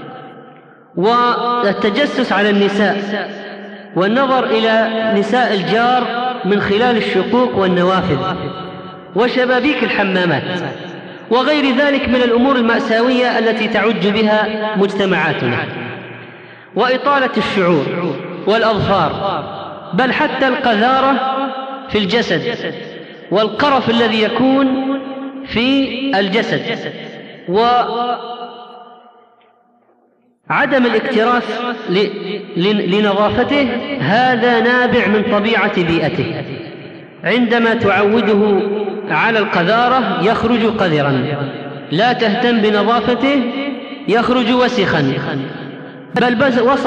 والتجسس على النساء والنظر إلى نساء الجار من خلال الشقوق والنوافذ وشبابيك الحمامات وغير ذلك من الأمور المأساوية التي تعج بها مجتمعاتنا، وإطالة الشعور والأظفار، بل حتى القذارة في الجسد والقرف الذي يكون في الجسد وعدم الاكتراث لنظافته. هذا نابع من طبيعة بيئته، عندما تعوده على القذارة يخرج قذرا، لا تهتم بنظافته يخرج وسخا، بل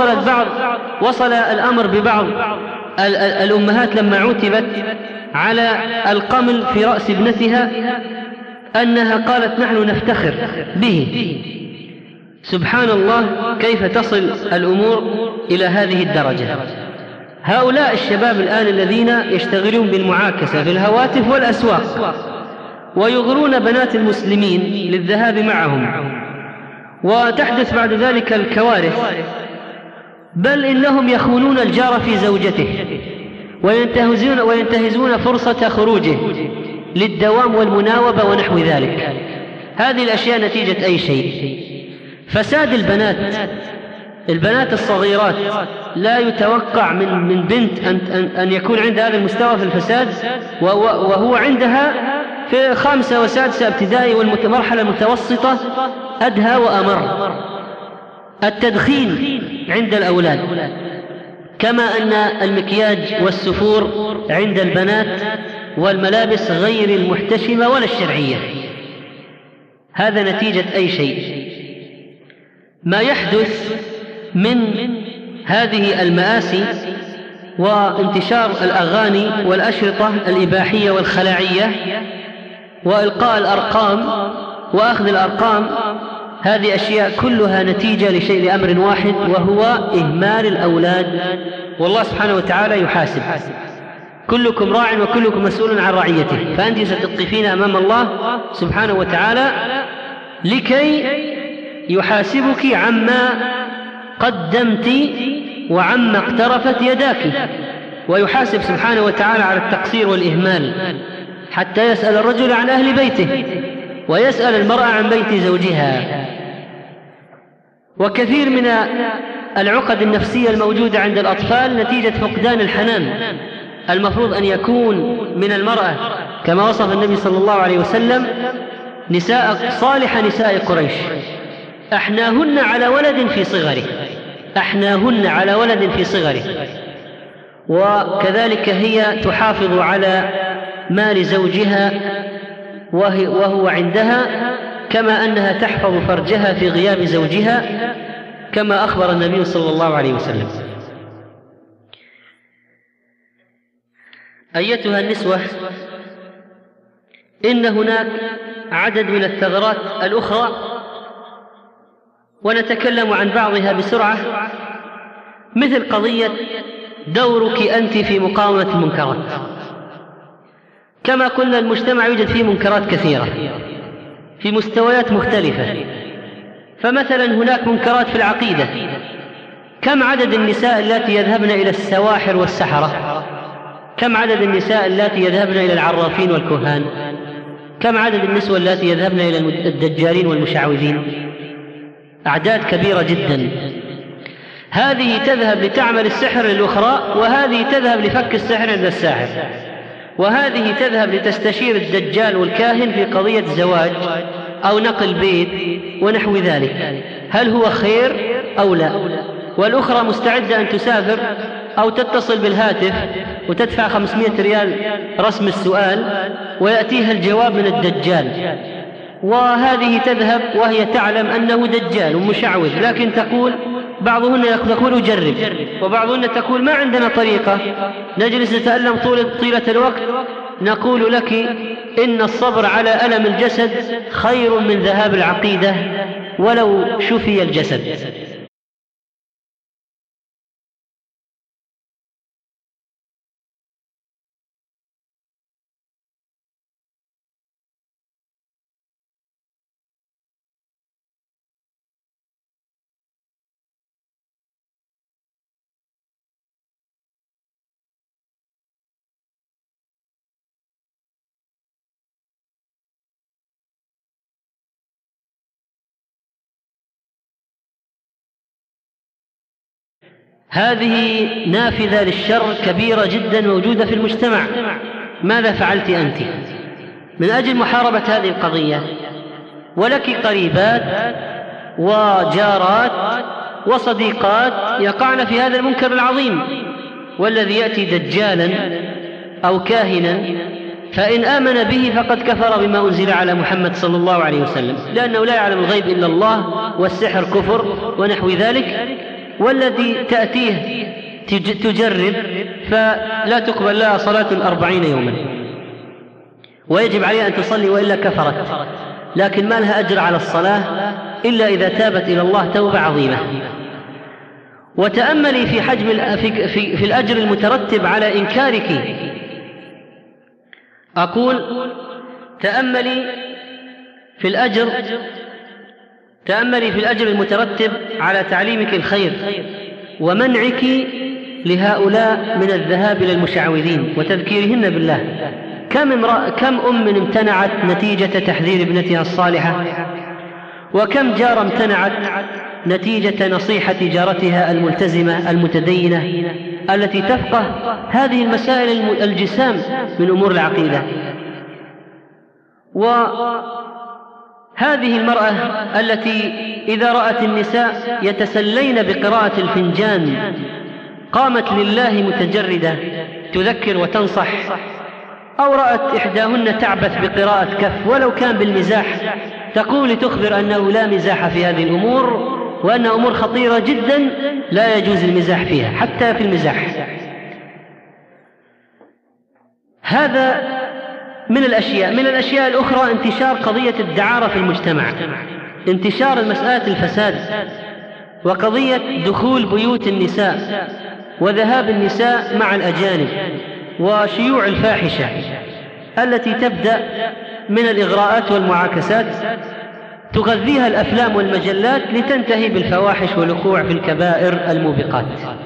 وصل الأمر ببعض الأمهات لما عتبت على القمل في رأس ابنتها أنها قالت نحن نفتخر به. سبحان الله، كيف تصل الأمور إلى هذه الدرجة. هؤلاء الشباب الآن الذين يشتغلون بالمعاكسة في الهواتف والأسواق ويغرون بنات المسلمين للذهاب معهم، وتحدث بعد ذلك الكوارث، بل إنهم يخونون الجار في زوجته وينتهزون فرصة خروجه للدوام والمناوبة ونحو ذلك. هذه الأشياء نتيجة أي شيء؟ فساد البنات الصغيرات. لا يتوقع من بنت أن يكون عندها هذا المستوى في الفساد وهو عندها في 5 و6 ابتدائي والمرحلة المتوسطة أدهى وأمر. التدخين عند الأولاد، كما أن المكياج والسفور عند البنات، والملابس غير المحتشمة ولا الشرعية. هذا نتيجة أي شيء. ما يحدث من هذه المآسي وانتشار الأغاني والأشرطة الإباحية والخلاعية وإلقاء الأرقام وأخذ الأرقام، هذه أشياء كلها نتيجة لأمر واحد، وهو إهمال الأولاد. والله سبحانه وتعالى يحاسب: كلكم راع وكلكم مسؤول عن رعيته، فأنت ستقفين أمام الله سبحانه وتعالى لكي يحاسبك عما قدمت وعما اقترفت يداك، ويحاسب سبحانه وتعالى على التقصير والإهمال، حتى يسأل الرجل عن أهل بيته ويسأل المرأة عن بيت زوجها. وكثير من العقد النفسية الموجودة عند الأطفال نتيجة فقدان الحنان. المفروض أن يكون من المرأة كما وصف النبي صلى الله عليه وسلم نساء صالح نساء قريش: أحناهن على ولد في صغره، أحناهن على ولد في صغره. وكذلك هي تحافظ على مال زوجها وهو عندها، كما أنها تحفظ فرجها في غياب زوجها، كما أخبر النبي صلى الله عليه وسلم. أيتها النسوة، إن هناك عدد من الثغرات الأخرى، ونتكلم عن بعضها بسرعة، مثل قضية دورك أنت في مقاومة المنكرات. كما قلنا، المجتمع يوجد فيه منكرات كثيرة في مستويات مختلفة. فمثلا هناك منكرات في العقيدة. كم عدد النساء اللاتي يذهبن إلى السواحر والسحرة؟ كم عدد النساء اللاتي يذهبن إلى العرافين والكهان؟ كم عدد النسوة اللاتي يذهبن إلى الدجالين والمشعوذين؟ أعداد كبيرة جدا. هذه تذهب لتعمل السحر للأخرى، وهذه تذهب لفك السحر عند الساحر، وهذه تذهب لتستشير الدجال والكاهن في قضية زواج أو نقل بيت ونحو ذلك. هل هو خير أو لا؟ والأخرى مستعدة أن تسافر أو تتصل بالهاتف وتدفع 500 ريال رسم السؤال ويأتيها الجواب من الدجال، وهذه تذهب وهي تعلم أنه دجال ومشعوذ، لكن تقول بعضهن يقول أجرب، وبعضهن تقول ما عندنا طريقة، نجلس نتألم طيلة الوقت. نقول لك إن الصبر على ألم الجسد خير من ذهاب العقيدة ولو شفي الجسد. هذه نافذة للشر كبيرة جدا موجودة في المجتمع. ماذا فعلت أنت من أجل محاربة هذه القضية؟ ولك قريبات وجارات وصديقات يقعن في هذا المنكر العظيم، والذي يأتي دجالا أو كاهنا فإن آمن به فقد كفر بما أنزل على محمد صلى الله عليه وسلم، لأنه لا يعلم الغيب إلا الله، والسحر كفر ونحو ذلك. والذي تأتيه تجرب فلا تقبل لها صلاة 40 يوما، ويجب عليها أن تصلي وإلا كفرت، لكن ما لها أجر على الصلاة إلا إذا تابت إلى الله توبة عظيمة. وتأملي في حجم في الأجر المترتب على إنكارك. أقول تأملي في الأجر المترتب على تعليمك الخير ومنعك لهؤلاء من الذهاب إلى المشعوذين وتذكيرهن بالله. كم أم امتنعت نتيجة تحذير ابنتها الصالحة، وكم جار امتنعت نتيجة نصيحة جارتها الملتزمة المتدينة التي تفقه هذه المسائل الجسام من أمور العقيدة. هذه المرأة التي إذا رأت النساء يتسلين بقراءة الفنجان قامت لله متجردة تذكر وتنصح، أو رأت إحداهن تعبث بقراءة كف ولو كان بالمزاح تقول تخبر أنه لا مزاح في هذه الأمور، وأن أمور خطيرة جدا لا يجوز المزاح فيها حتى في المزاح. هذا من الأشياء الأخرى انتشار قضية الدعارة في المجتمع، انتشار المسألة الفساد، وقضية دخول بيوت النساء وذهاب النساء مع الأجانب، وشيوع الفاحشة التي تبدأ من الإغراءات والمعاكسات تغذيها الأفلام والمجلات لتنتهي بالفواحش والوقوع في الكبائر الموبقات.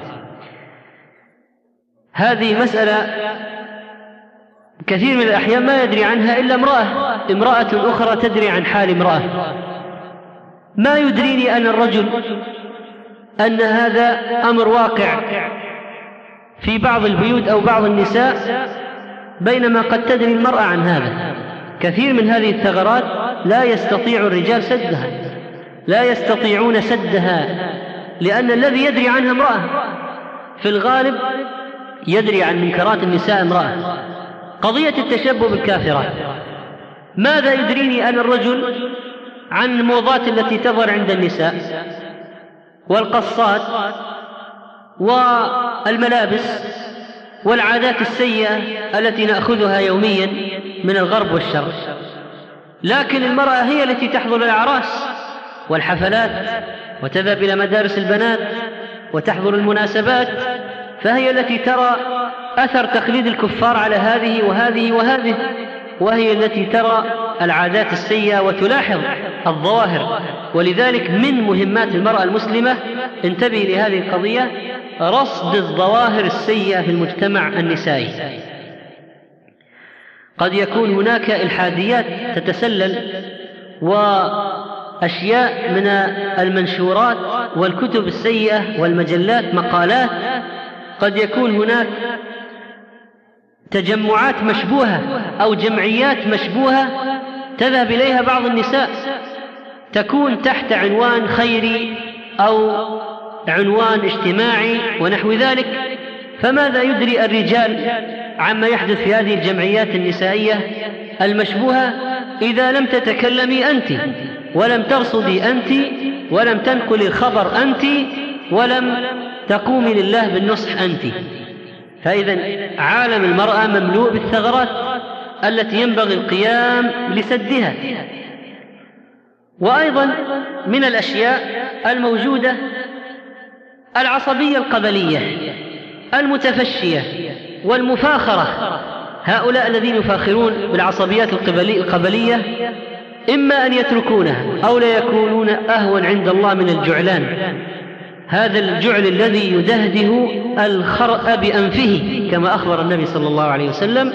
هذه مسألة كثير من الأحيان ما يدري عنها إلا امرأة أخرى تدري عن حال امرأة. ما يدريني أنا الرجل أن هذا أمر واقع في بعض البيوت أو بعض النساء، بينما قد تدري المرأة عن هذا. كثير من هذه الثغرات لا يستطيع الرجال سدها، لا يستطيعون سدها، لأن الذي يدري عنها امرأة. في الغالب يدري عن منكرات النساء امرأة. قضية التشبه بالكافرات، ماذا يدريني أنا الرجل عن الموضات التي تظهر عند النساء والقصات والملابس والعادات السيئة التي نأخذها يوميا من الغرب والشرق؟ لكن المرأة هي التي تحضر الأعراس والحفلات وتذهب إلى مدارس البنات وتحضر المناسبات، فهي التي ترى أثر تقليد الكفار على هذه وهذه وهذه، وهي التي ترى العادات السيئة وتلاحظ الظواهر. ولذلك من مهمات المرأة المسلمة، انتبه لهذه القضية، رصد الظواهر السيئة في المجتمع النسائي. قد يكون هناك إلحاديات تتسلل وأشياء من المنشورات والكتب السيئة والمجلات، مقالات، قد يكون هناك تجمعات مشبوهة أو جمعيات مشبوهة تذهب إليها بعض النساء، تكون تحت عنوان خيري أو عنوان اجتماعي ونحو ذلك. فماذا يدري الرجال عما يحدث في هذه الجمعيات النسائية المشبوهة إذا لم تتكلمي أنت ولم ترصدي أنت ولم تنقلي الخبر أنت؟ ولم تقومي لله بالنصح أنت. فإذا عالم المرأة مملوء بالثغرات التي ينبغي القيام لسدها. وأيضا من الأشياء الموجودة العصبية القبلية المتفشية والمفاخرة. هؤلاء الذين يفاخرون بالعصبيات القبلية إما أن يتركونها أو لا يكونون أهون عند الله من الجعلان، هذا الجعل الذي يدهده الخرأ بأنفه كما أخبر النبي صلى الله عليه وسلم.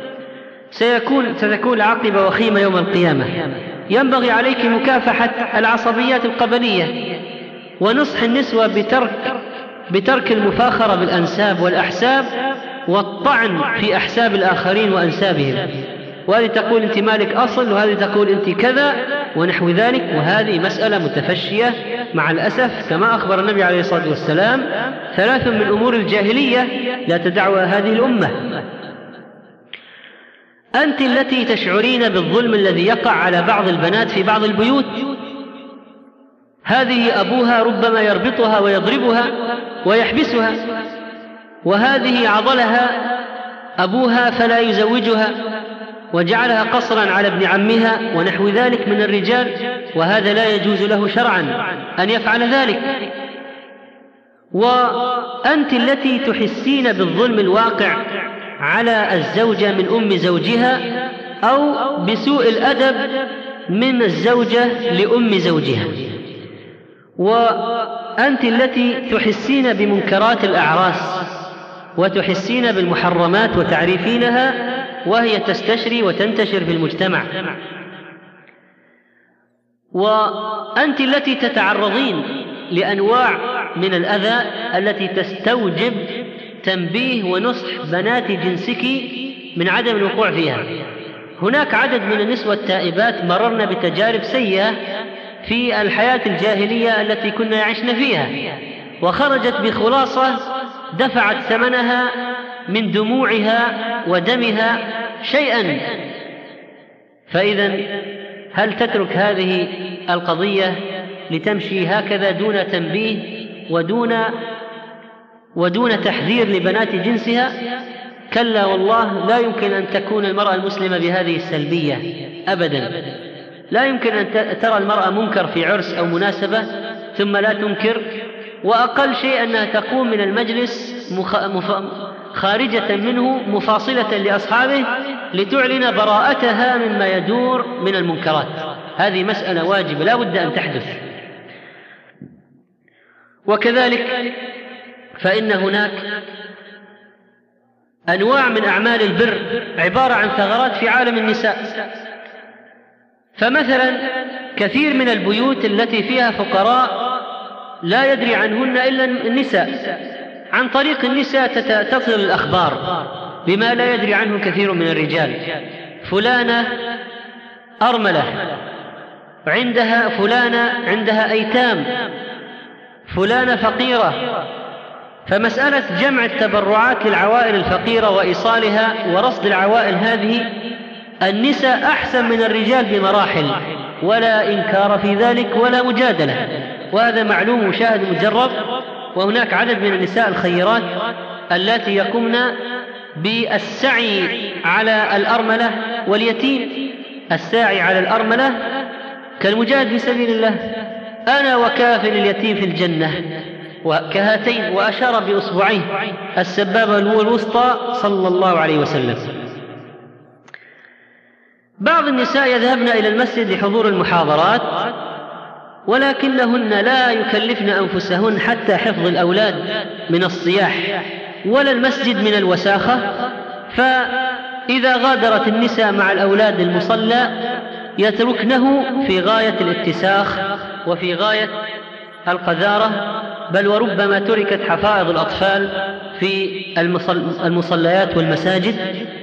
ستكون العاقبة وخيمة يوم القيامة. ينبغي عليك مكافحة العصبيات القبلية ونصح النسوة بترك المفاخرة بالأنساب والأحساب والطعن في أحساب الآخرين وأنسابهم، وهذه تقول أنت مالك أصل، وهذه تقول أنت كذا ونحو ذلك. وهذه مسألة متفشية مع الأسف كما أخبر النبي عليه الصلاة والسلام: 3 من أمور الجاهلية لا تدعها هذه الأمة. أنت التي تشعرين بالظلم الذي يقع على بعض البنات في بعض البيوت، هذه أبوها ربما يربطها ويضربها ويحبسها، وهذه عضلها أبوها فلا يزوجها وجعلها قصرا على ابن عمها ونحو ذلك من الرجال، وهذا لا يجوز له شرعا أن يفعل ذلك. وأنت التي تحسين بالظلم الواقع على الزوجة من أم زوجها أو بسوء الأدب من الزوجة لأم زوجها، وأنت التي تحسين بمنكرات الأعراس وتحسين بالمحرمات وتعرفينها وهي تستشري وتنتشر في المجتمع، وأنت التي تتعرضين لأنواع من الأذى التي تستوجب تنبيه ونصح بنات جنسك من عدم الوقوع فيها. هناك عدد من النسوة التائبات مررن بتجارب سيئة في الحياة الجاهلية التي كنا يعيشن فيها، وخرجت بخلاصة دفعت ثمنها من دموعها ودمها شيئا. فإذا هل تترك هذه القضية لتمشي هكذا دون تنبيه ودون تحذير لبنات جنسها؟ كلا والله، لا يمكن أن تكون المرأة المسلمة بهذه السلبية أبدا. لا يمكن أن ترى المرأة منكر في عرس أو مناسبة ثم لا تنكر، وأقل شيء أنها تقوم من المجلس خارجة منه مفاصلة لأصحابه لتعلن براءتها مما يدور من المنكرات. هذه مسألة واجبة لا بد أن تحدث. وكذلك فإن هناك أنواع من أعمال البر عبارة عن ثغرات في عالم النساء. فمثلا كثير من البيوت التي فيها فقراء لا يدري عنهن إلا النساء، عن طريق النساء تصل الأخبار بما لا يدري عنه كثير من الرجال. فلانة أرملة، فلانة عندها أيتام، فلانة فقيرة. فمسألة جمع التبرعات للعوائل الفقيرة وإيصالها ورصد العوائل هذه، النساء أحسن من الرجال بمراحل، ولا إنكار في ذلك ولا مجادلة، وهذا معلوم مشاهد مجرب. وهناك عدد من النساء الخيرات التي يقومن بالسعي على الأرملة واليتيم. الساعي على الأرملة كالمجاهد في سبيل الله، أنا وكافل اليتيم في الجنة وكهاتين، وأشار بأصبعيه السبابة الوسطى صلى الله عليه وسلم. بعض النساء يذهبن إلى المسجد لحضور المحاضرات، ولكنهن لا يكلفن أنفسهن حتى حفظ الأولاد من الصياح ولا المسجد من الوساخة. فإذا غادرت النساء مع الأولاد المصلى يتركنه في غاية الاتساخ وفي غاية القذارة، بل وربما تركت حفائظ الأطفال في المصليات والمساجد،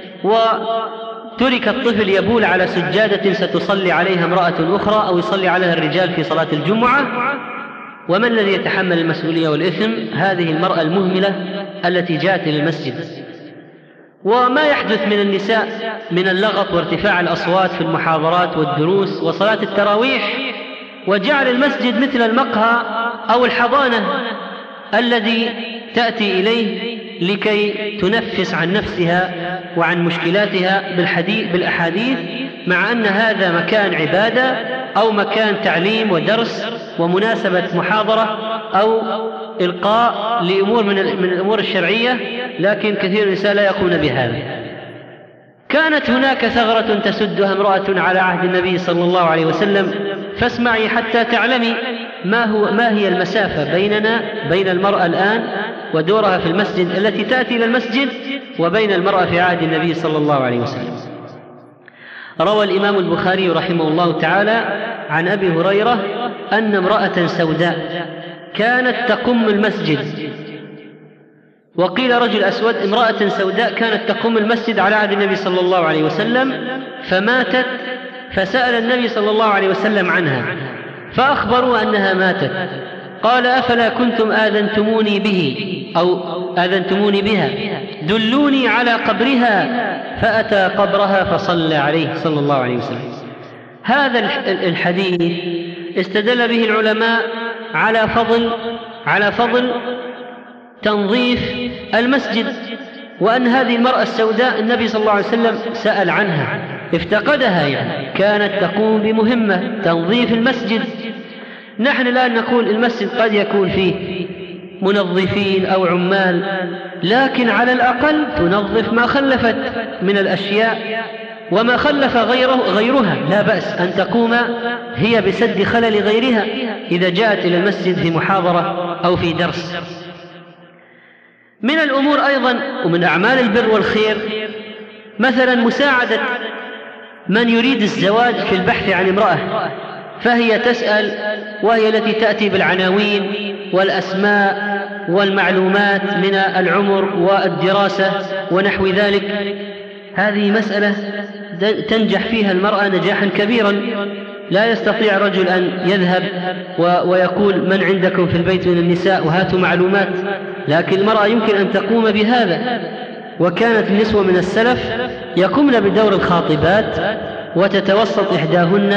وترك الطفل يبول على سجادة ستصلي عليها امرأة أخرى أو يصلي عليها الرجال في صلاة الجمعة. ومن الذي يتحمل المسؤولية والإثم؟ هذه المرأة المهملة التي جاءت إلى المسجد. وما يحدث من النساء من اللغط وارتفاع الأصوات في المحاضرات والدروس وصلاة التراويح، وجعل المسجد مثل المقهى أو الحضانة الذي تأتي إليه لكي تنفس عن نفسها وعن مشكلاتها بالأحاديث، مع أن هذا مكان عبادة أو مكان تعليم ودرس ومناسبة محاضرة أو إلقاء لأمور من الأمور الشرعية، لكن كثير من النساء لا يقومون بهذا. كانت هناك ثغرة تسدها امرأة على عهد النبي صلى الله عليه وسلم، فاسمعي حتى تعلمي ما هي المسافة بيننا بين المرأة الآن ودورها في المسجد التي تأتي إلى المسجد وبين المرأة في عهد النبي صلى الله عليه وسلم. روى الإمام البخاري رحمه الله تعالى عن أبي هريرة أن امرأة سوداء كانت تقم المسجد، وقيل رجل أسود، امرأة سوداء كانت تقم المسجد على عهد النبي صلى الله عليه وسلم فماتت، فسأل النبي صلى الله عليه وسلم عنها فأخبروا أنها ماتت. قال: أفلا كنتم آذنتموني به أو آذنتموني بها، دلوني على قبرها، فأتى قبرها فصلى عليه صلى الله عليه وسلم. هذا الحديث استدل به العلماء على فضل تنظيف المسجد، وأن هذه المرأة السوداء النبي صلى الله عليه وسلم سأل عنها، افتقدها، يعني كانت تقوم بمهمة تنظيف المسجد. نحن الآن نقول المسجد قد يكون فيه منظفين أو عمال، لكن على الأقل تنظف ما خلفت من الأشياء، وما خلف غيرها لا بأس أن تقوم هي بسد خلل غيرها إذا جاءت إلى المسجد في محاضرة أو في درس. من الأمور أيضا ومن أعمال البر والخير مثلا مساعدة من يريد الزواج في البحث عن امرأة، فهي تسأل، وهي التي تأتي بالعناوين والأسماء والمعلومات من العمر والدراسة ونحو ذلك. هذه مسألة تنجح فيها المرأة نجاحا كبيرا. لا يستطيع رجل أن يذهب ويقول من عندكم في البيت من النساء وهاتوا معلومات، لكن المرأة يمكن أن تقوم بهذا. وكانت النسوة من السلف يقومن بدور الخاطبات، وتتوسط إحداهن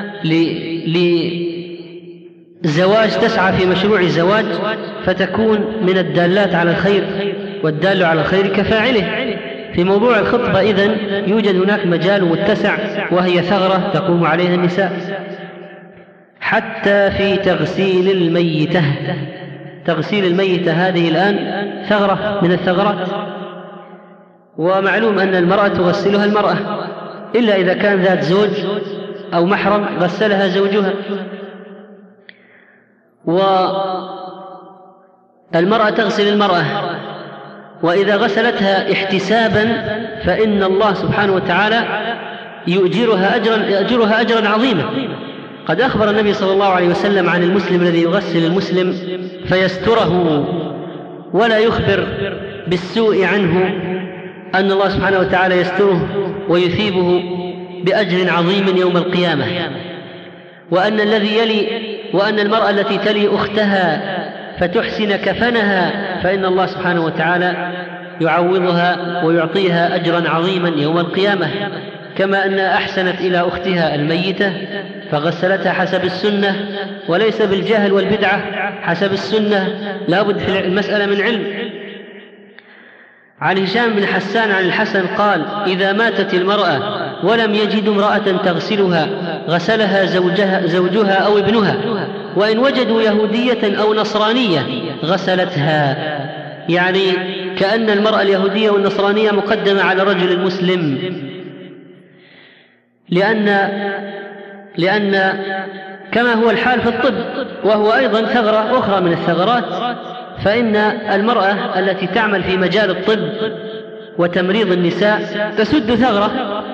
لزواج، تسعى في مشروع الزواج، فتكون من الدالات على الخير، والدال على الخير كفاعله. في موضوع الخطبة إذن يوجد هناك مجال متسع، وهي ثغرة تقوم عليها النساء. حتى في تغسيل الميتة، تغسيل الميتة هذه الآن ثغرة من الثغرات، ومعلوم أن المرأة تغسلها المرأة، إلا إذا كان ذات زوج أو محرم غسلها زوجها. والمرأة تغسل المرأة، وإذا غسلتها احتسابا فإن الله سبحانه وتعالى يؤجرها أجرا عظيما. قد أخبر النبي صلى الله عليه وسلم عن المسلم الذي يغسل المسلم فيستره ولا يخبر بالسوء عنه، أن الله سبحانه وتعالى يستره ويثيبه بأجر عظيم يوم القيامة. وأن المرأة التي تلي أختها فتحسن كفنها فإن الله سبحانه وتعالى يعوضها ويعطيها أجرا عظيما يوم القيامة. كما أن أحسنت إلى أختها الميتة فغسلتها حسب السنة، وليس بالجهل والبدعة، حسب السنة، لا بد في المسألة من علم. عن هشام بن حسان عن الحسن قال: إذا ماتت المرأة ولم يجدوا امرأة تغسلها غسلها زوجها أو ابنها، وإن وجدوا يهودية أو نصرانية غسلتها. يعني كأن المرأة اليهودية والنصرانية مقدمة على رجل المسلم، لأن كما هو الحال في الطب، وهو أيضا ثغرة أخرى من الثغرات، فإن المرأة التي تعمل في مجال الطب وتمريض النساء تسد ثغرة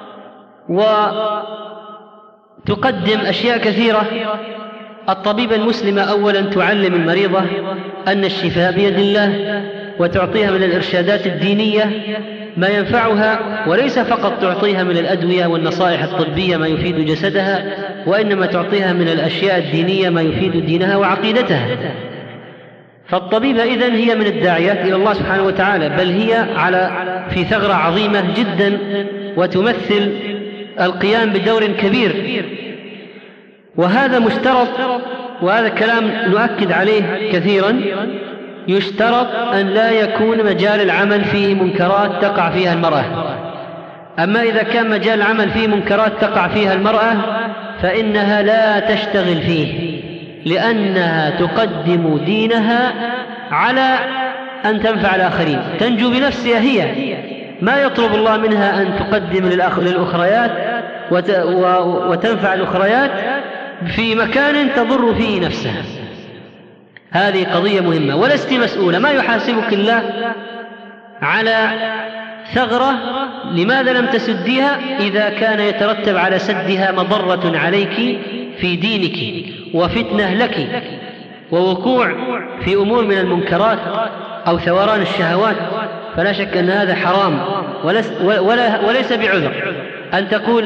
وتقدم أشياء كثيرة. الطبيبة المسلمة أولا تعلم المريضة أن الشفاء بيد الله، وتعطيها من الإرشادات الدينية ما ينفعها، وليس فقط تعطيها من الأدوية والنصائح الطبية ما يفيد جسدها، وإنما تعطيها من الأشياء الدينية ما يفيد دينها وعقيدتها. فالطبيبة إذن هي من الداعيات إلى الله سبحانه وتعالى، بل هي في ثغرة عظيمة جدا، وتمثل القيام بدور كبير. وهذا مشترط، وهذا الكلام نؤكد عليه كثيرا، يشترط أن لا يكون مجال العمل فيه منكرات تقع فيها المرأة. أما إذا كان مجال العمل فيه منكرات تقع فيها المرأة فإنها لا تشتغل فيه، لأنها تقدم دينها على أن تنفع الآخرين، تنجو بنفسها هي، ما يطلب الله منها أن تقدم للأخريات وتنفع الأخريات في مكان تضر فيه نفسها. هذه قضية مهمة. ولست مسؤولة، ما يحاسبك الله على ثغرة لماذا لم تسديها إذا كان يترتب على سدها مضرة عليك في دينك وفتنة لك ووقوع في أمور من المنكرات أو ثوران الشهوات، فلا شك أن هذا حرام وليس بعذر أن تقول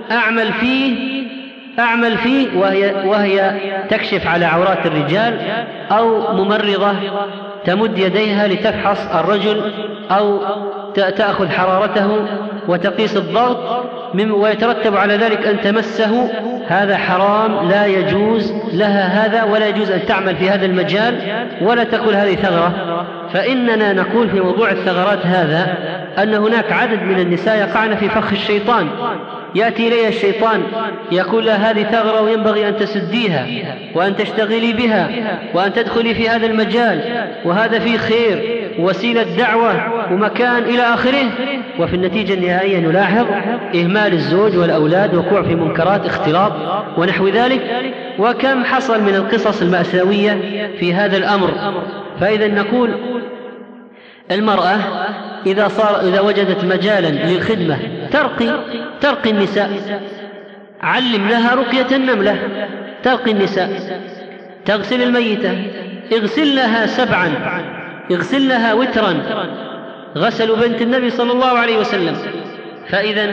أعمل فيه وهي تكشف على عورات الرجال، أو ممرضة تمد يديها لتفحص الرجل أو تأخذ حرارته وتقيس الضغط ويترتب على ذلك أن تمسه. هذا حرام، لا يجوز لها هذا، ولا يجوز أن تعمل في هذا المجال ولا تقول هذه ثغرة. فإننا نقول في موضوع الثغرات هذا أن هناك عدد من النساء يقعن في فخ الشيطان. يأتي إليها الشيطان يقول لها هذه ثغرة وينبغي أن تسديها وأن تشتغلي بها وأن تدخلي في هذا المجال، وهذا فيه خير وسيلة دعوة ومكان إلى آخره. وفي النتيجة النهائية نلاحظ إهمال الزوج والأولاد، وقوع في منكرات، اختلاط ونحو ذلك. وكم حصل من القصص المأساوية في هذا الأمر. فإذا نقول المرأة إذا وجدت مجالا للخدمة ترقي النساء، علم لها رقية النملة، ترقي النساء، تغسل الميتة، اغسل لها 7، اغسل لها وترا، غسلوا بنت النبي صلى الله عليه وسلم. فإذا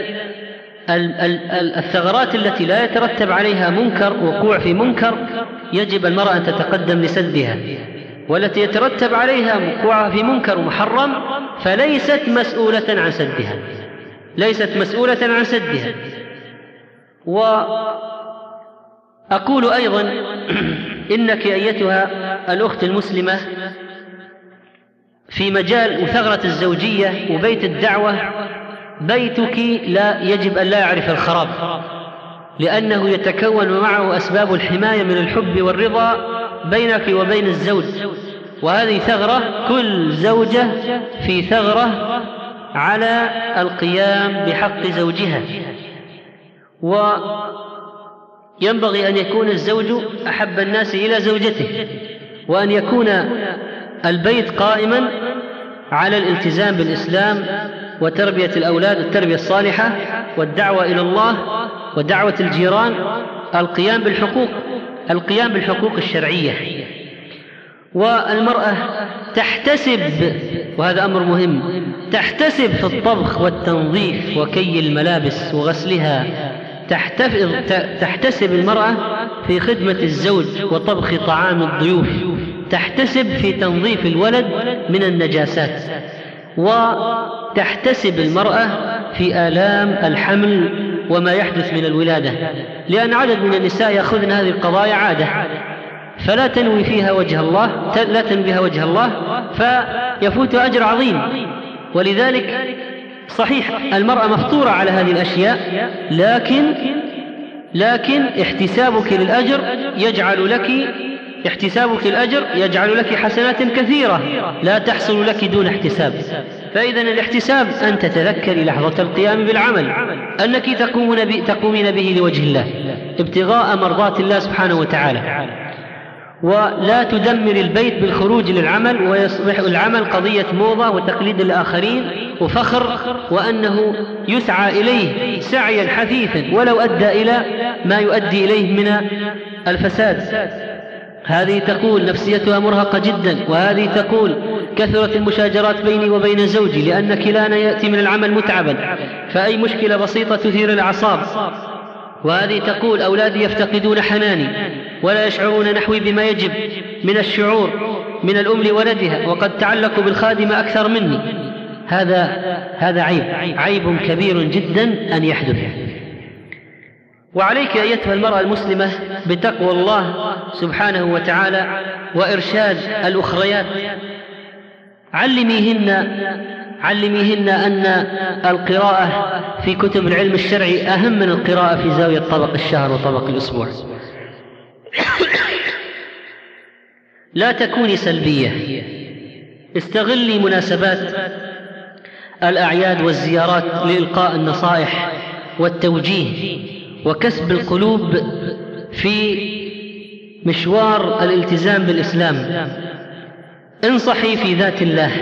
الثغرات التي لا يترتب عليها منكر، وقوع في منكر، يجب المرأة أن تتقدم لسدها، والتي يترتب عليها وقوعها في منكر محرم فليست مسؤولة عن سدها، ليست مسؤولة عن سدها. وأقول أيضا إنك أيتها الأخت المسلمة في مجال ثغرة الزوجية وبيت الدعوة، بيتك لا يجب أن لا يعرف الخراب، لأنه يتكون معه أسباب الحماية من الحب والرضا بينك وبين الزوج. وهذه ثغرة، كل زوجة في ثغرة على القيام بحق زوجها. وينبغي أن يكون الزوج أحب الناس إلى زوجته، وأن يكون البيت قائما على الالتزام بالإسلام وتربية الأولاد التربية الصالحة والدعوة إلى الله ودعوة الجيران، القيام بالحقوق الشرعية. والمرأة تحتسب، وهذا أمر مهم، تحتسب في الطبخ والتنظيف وكي الملابس وغسلها، تحتسب المرأة في خدمة الزوج وطبخ طعام الضيوف، تحتسب في تنظيف الولد من النجاسات، وتحتسب المرأة في آلام الحمل وما يحدث من الولادة، لأن عدد من النساء يأخذن هذه القضايا عادة فلا تنوي فيها وجه الله، لا تنوي بها وجه الله، فيفوت أجر عظيم. ولذلك صحيح المرأة مفطورة على هذه الأشياء، لكن احتسابك الأجر يجعل لك حسنات كثيرة لا تحصل لك دون احتساب. فإذا الاحتساب أن تتذكري لحظة القيام بالعمل أنك تقومين به لوجه الله ابتغاء مرضات الله سبحانه وتعالى، ولا تدمر البيت بالخروج للعمل ويصبح العمل قضية موضة وتقليد الآخرين وفخر، وأنه يسعى إليه سعيا حثيثا ولو أدى إلى ما يؤدي إليه من الفساد. هذه تقول نفسيتها مرهقة جدا، وهذه تقول كثرت المشاجرات بيني وبين زوجي لأن كلانا يأتي من العمل متعبا، فأي مشكلة بسيطة تثير الأعصاب. وهذه تقول أولادي يفتقدون حناني ولا يشعرون نحوي بما يجب من الشعور من الأم لولدها، وقد تعلقوا بالخادمة أكثر مني. هذا عيب كبير جدا أن يحدث. وعليك أيتها المرأة المسلمة بتقوى الله سبحانه وتعالى وإرشاد الأخريات علميهن أن القراءة في كتب العلم الشرعي أهم من القراءة في زاوية طبق الشهر وطبق الأسبوع. لا تكوني سلبية، استغلي مناسبات الأعياد والزيارات لإلقاء النصائح والتوجيه وكسب القلوب في مشوار الالتزام بالإسلام. انصحي في ذات الله.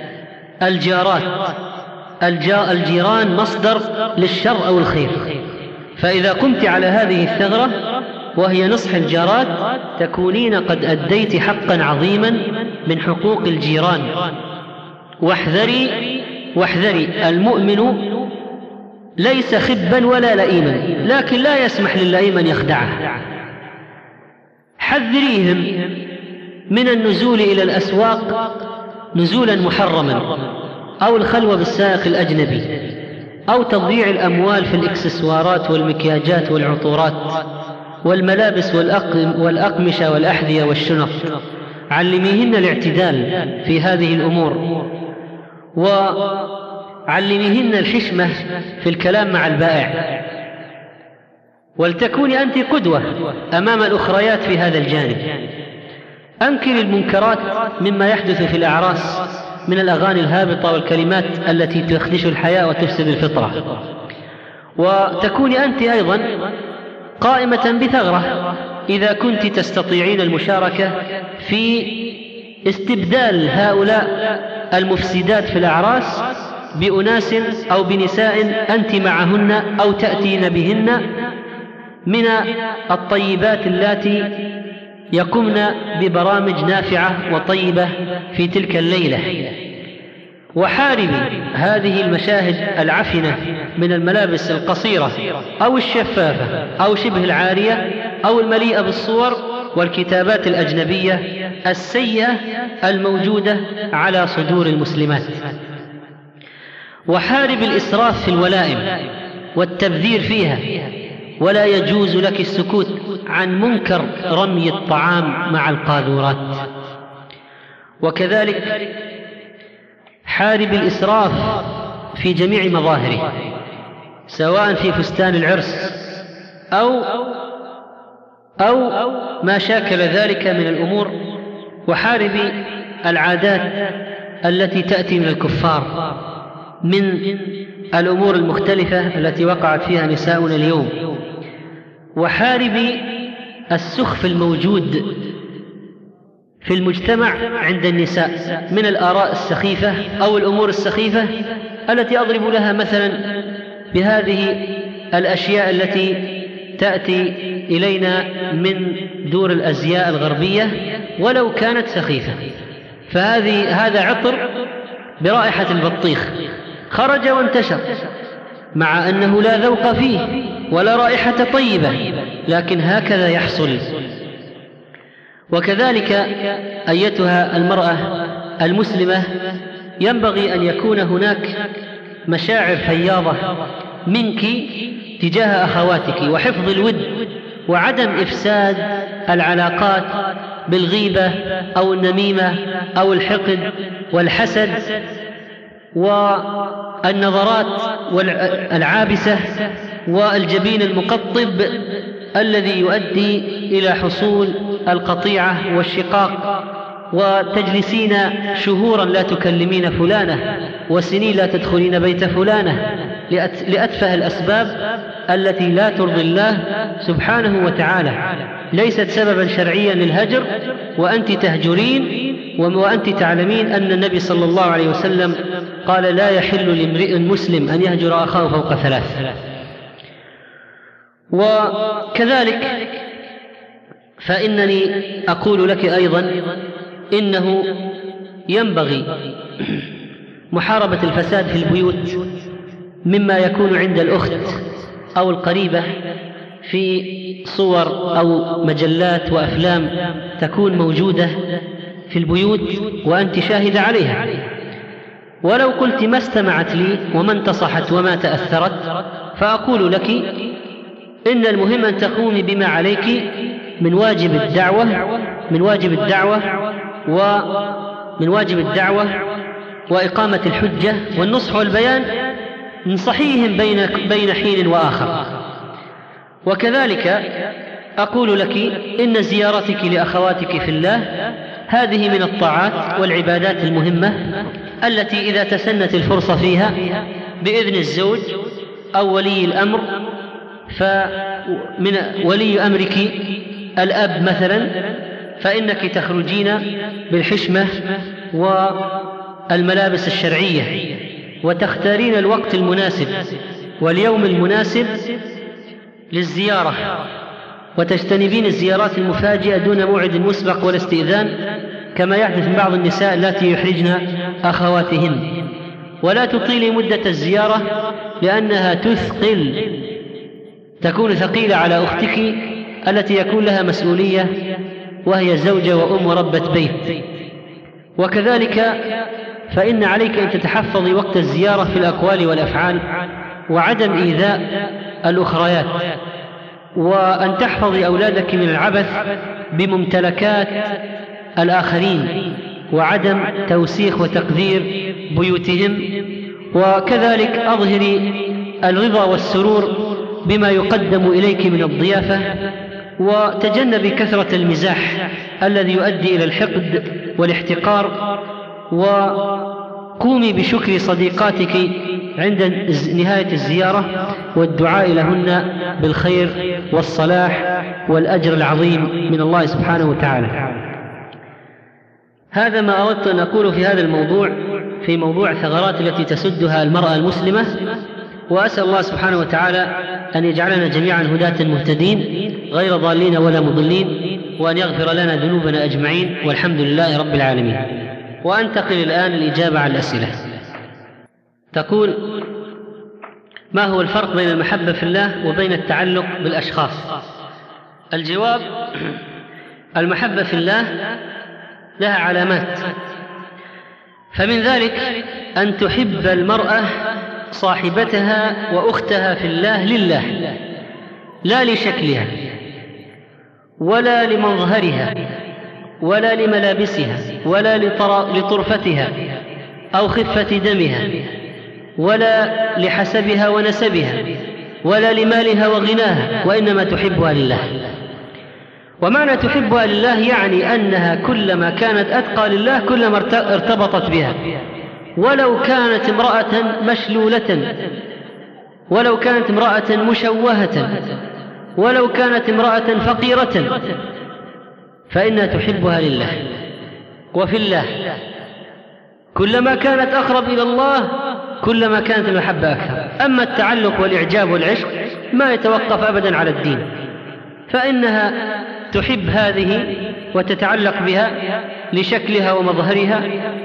الجيران مصدر للشر أو الخير، فإذا قمت على هذه الثغرة وهي نصح الجارات تكونين قد أديت حقا عظيما من حقوق الجيران. واحذري، المؤمن ليس خبا ولا لئيما، لكن لا يسمح للئيم أن يخدعه. حذريهم من النزول إلى الأسواق نزولا محرما، أو الخلوة بالسائق الأجنبي، أو تضييع الأموال في الإكسسوارات والمكياجات والعطورات والملابس والأقمشة والأحذية والشنط. علميهن الاعتدال في هذه الأمور، وعلميهن الحشمة في الكلام مع البائع، ولتكوني أنت قدوة أمام الأخريات في هذا الجانب. أنكري المنكرات مما يحدث في الأعراس من الأغاني الهابطة والكلمات التي تخدش الحياة وتفسد الفطرة. وتكوني أنت أيضا قائمة بثغرة إذا كنت تستطيعين المشاركة في استبدال هؤلاء المفسدات في الأعراس بأناس أو بنساء أنت معهن أو تأتين بهن من الطيبات اللاتي يقمن ببرامج نافعة وطيبة في تلك الليلة. وحاربي هذه المشاهد العفنة من الملابس القصيرة أو الشفافة أو شبه العارية أو المليئة بالصور والكتابات الأجنبية السيئة الموجودة على صدور المسلمات. وحارب الإسراف في الولائم والتبذير فيها، ولا يجوز لك السكوت عن منكر رمي الطعام مع القاذورات. وكذلك حارب الإسراف في جميع مظاهره، سواء في فستان العرس أو ما شاكل ذلك من الأمور. وحارب العادات التي تأتي من الكفار من الأمور المختلفة التي وقعت فيها نساؤنا اليوم. وحاربي السخف الموجود في المجتمع عند النساء من الآراء السخيفة أو الأمور السخيفة التي أضرب لها مثلا بهذه الأشياء التي تأتي إلينا من دور الأزياء الغربية ولو كانت سخيفة. هذا عطر برائحة البطيخ خرج وانتشر، مع أنه لا ذوق فيه ولا رائحة طيبة، لكن هكذا يحصل. وكذلك أيتها المرأة المسلمة ينبغي أن يكون هناك مشاعر فياضة منك تجاه أخواتك، وحفظ الود وعدم إفساد العلاقات بالغيبة أو النميمة أو الحقد والحسد والنظرات العابسة والجبين المقطب الذي يؤدي إلى حصول القطيعة والشقاق، وتجلسين شهورا لا تكلمين فلانة وسنين لا تدخلين بيت فلانة لأتفه الأسباب التي لا ترضي الله سبحانه وتعالى، ليست سببا شرعيا للهجر، وأنت تهجرين وأنت تعلمين أن النبي صلى الله عليه وسلم قال لا يحل لامرئ مسلم أن يهجر أخاه فوق 3. وكذلك فإنني أقول لك أيضا إنه ينبغي محاربة الفساد في البيوت مما يكون عند الأخت أو القريبة في صور أو مجلات وأفلام تكون موجودة في البيوت وأنت شاهدة عليها، ولو قلت ما استمعت لي وما انتصحت وما تأثرت، فأقول لك إن المهم أن تقومي بما عليك من واجب الدعوة وإقامة الحجة والنصح والبيان ننصحيهم بين حين وآخر. وكذلك أقول لك إن زيارتك لأخواتك في الله هذه من الطاعات والعبادات المهمة التي إذا تسنت الفرصة فيها بإذن الزوج أو ولي الأمر، فمن ولي أمرك الأب مثلا، فإنك تخرجين بالحشمة والملابس الشرعية وتختارين الوقت المناسب واليوم المناسب للزيارة، وتجتنبين الزيارات المفاجئة دون موعد مسبق ولا استئذان كما يحدث من بعض النساء التي يحرجن أخواتهن. ولا تطيلي مدة الزيارة لأنها تكون ثقيلة على أختك التي يكون لها مسؤولية وهي زوجة وأم وربة بيت. وكذلك فإن عليك أن تتحفظي وقت الزيارة في الأقوال والأفعال وعدم إيذاء الأخريات، وأن تحفظي أولادك من العبث بممتلكات الآخرين وعدم توسيخ وتقدير بيوتهم. وكذلك أظهري الرضا والسرور بما يقدم إليك من الضيافة، وتجنبي كثرة المزاح الذي يؤدي إلى الحقد والاحتقار، وقومي بشكر صديقاتك عند نهاية الزيارة والدعاء لهن بالخير والصلاح والأجر العظيم من الله سبحانه وتعالى. هذا ما أردت أن أقول في هذا الموضوع، في موضوع الثغرات التي تسدها المرأة المسلمة، وأسأل الله سبحانه وتعالى أن يجعلنا جميعا هداة مهتدين غير ضالين ولا مضلين، وأن يغفر لنا ذنوبنا أجمعين، والحمد لله رب العالمين. وأنتقل الآن الإجابة على الأسئلة. تقول: ما هو الفرق بين المحبة في الله وبين التعلق بالأشخاص؟ الجواب: المحبة في الله لها علامات، فمن ذلك أن تحب المرأة صاحبتها وأختها في الله لله، لا لشكلها ولا لمظهرها ولا لملابسها ولا لطرفتها أو خفة دمها ولا لحسبها ونسبها ولا لمالها وغناها، وإنما تحبها لله. ومعنى تحبها لله يعني أنها كلما كانت أتقى لله كلما ارتبطت بها، ولو كانت امرأة مشلولة، ولو كانت امرأة مشوهة، ولو كانت امرأة فقيرة، فإنها تحبها لله وفي الله. كلما كانت أقرب إلى الله كلما كانت المحبة أكثر. أما التعلق والإعجاب والعشق ما يتوقف أبدا على الدين، فإنها تحب هذه وتتعلق بها لشكلها ومظهرها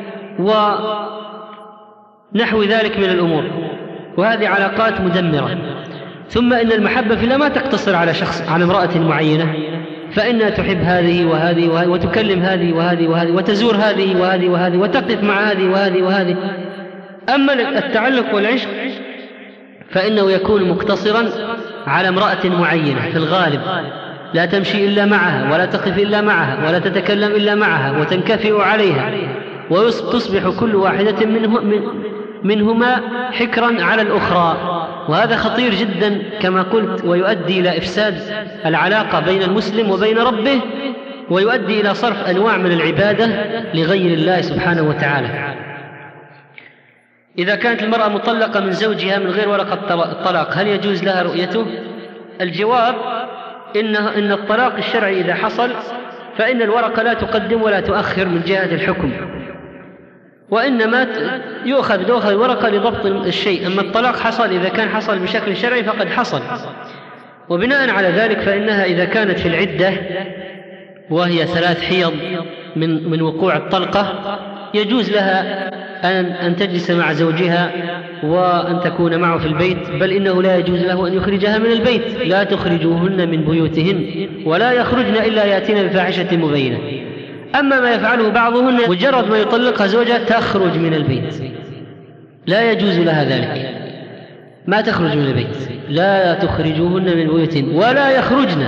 ونحو ذلك من الأمور، وهذه علاقات مدمرة. ثم إن المحبة في الله ما تقتصر على شخص، على امرأة معينة، فإنها تحب هذه وهذه وهذه، وتكلم هذه وهذه وهذه، وتزور هذه وهذه وهذه، وتقف مع هذه وهذه وهذه. أما التعلق والعشق فإنه يكون مقتصرا على امرأة معينة في الغالب، لا تمشي إلا معها ولا تقف إلا معها ولا تتكلم إلا معها وتنكفئ عليها، وتصبح كل واحدة منهما حكرا على الأخرى، وهذا خطير جدا كما قلت، ويؤدي إلى إفساد العلاقة بين المسلم وبين ربه، ويؤدي إلى صرف أنواع من العبادة لغير الله سبحانه وتعالى. إذا كانت المرأة مطلقة من زوجها من غير ورقة طلاق هل يجوز لها رؤيته؟ الجواب: إن الطلاق الشرعي إذا حصل فإن الورقة لا تقدم ولا تؤخر من جهة الحكم، وإنما يؤخذ الورقة لضبط الشيء. أما الطلاق حصل إذا كان حصل بشكل شرعي فقد حصل، وبناء على ذلك فإنها إذا كانت في العدة وهي 3 حيض من وقوع الطلقة يجوز لها أن تجلس مع زوجها وأن تكون معه في البيت، بل إنه لا يجوز له أن يخرجها من البيت، لا تخرجوهن من بيوتهن ولا يخرجن إلا يأتين بفاحشة مبينة. أما ما يفعله بعضهن مجرد ما يطلقها زوجها تخرج من البيت، لا يجوز لها ذلك، ما تخرج من البيت، لا تخرجوهن من بيوتهن ولا يخرجن،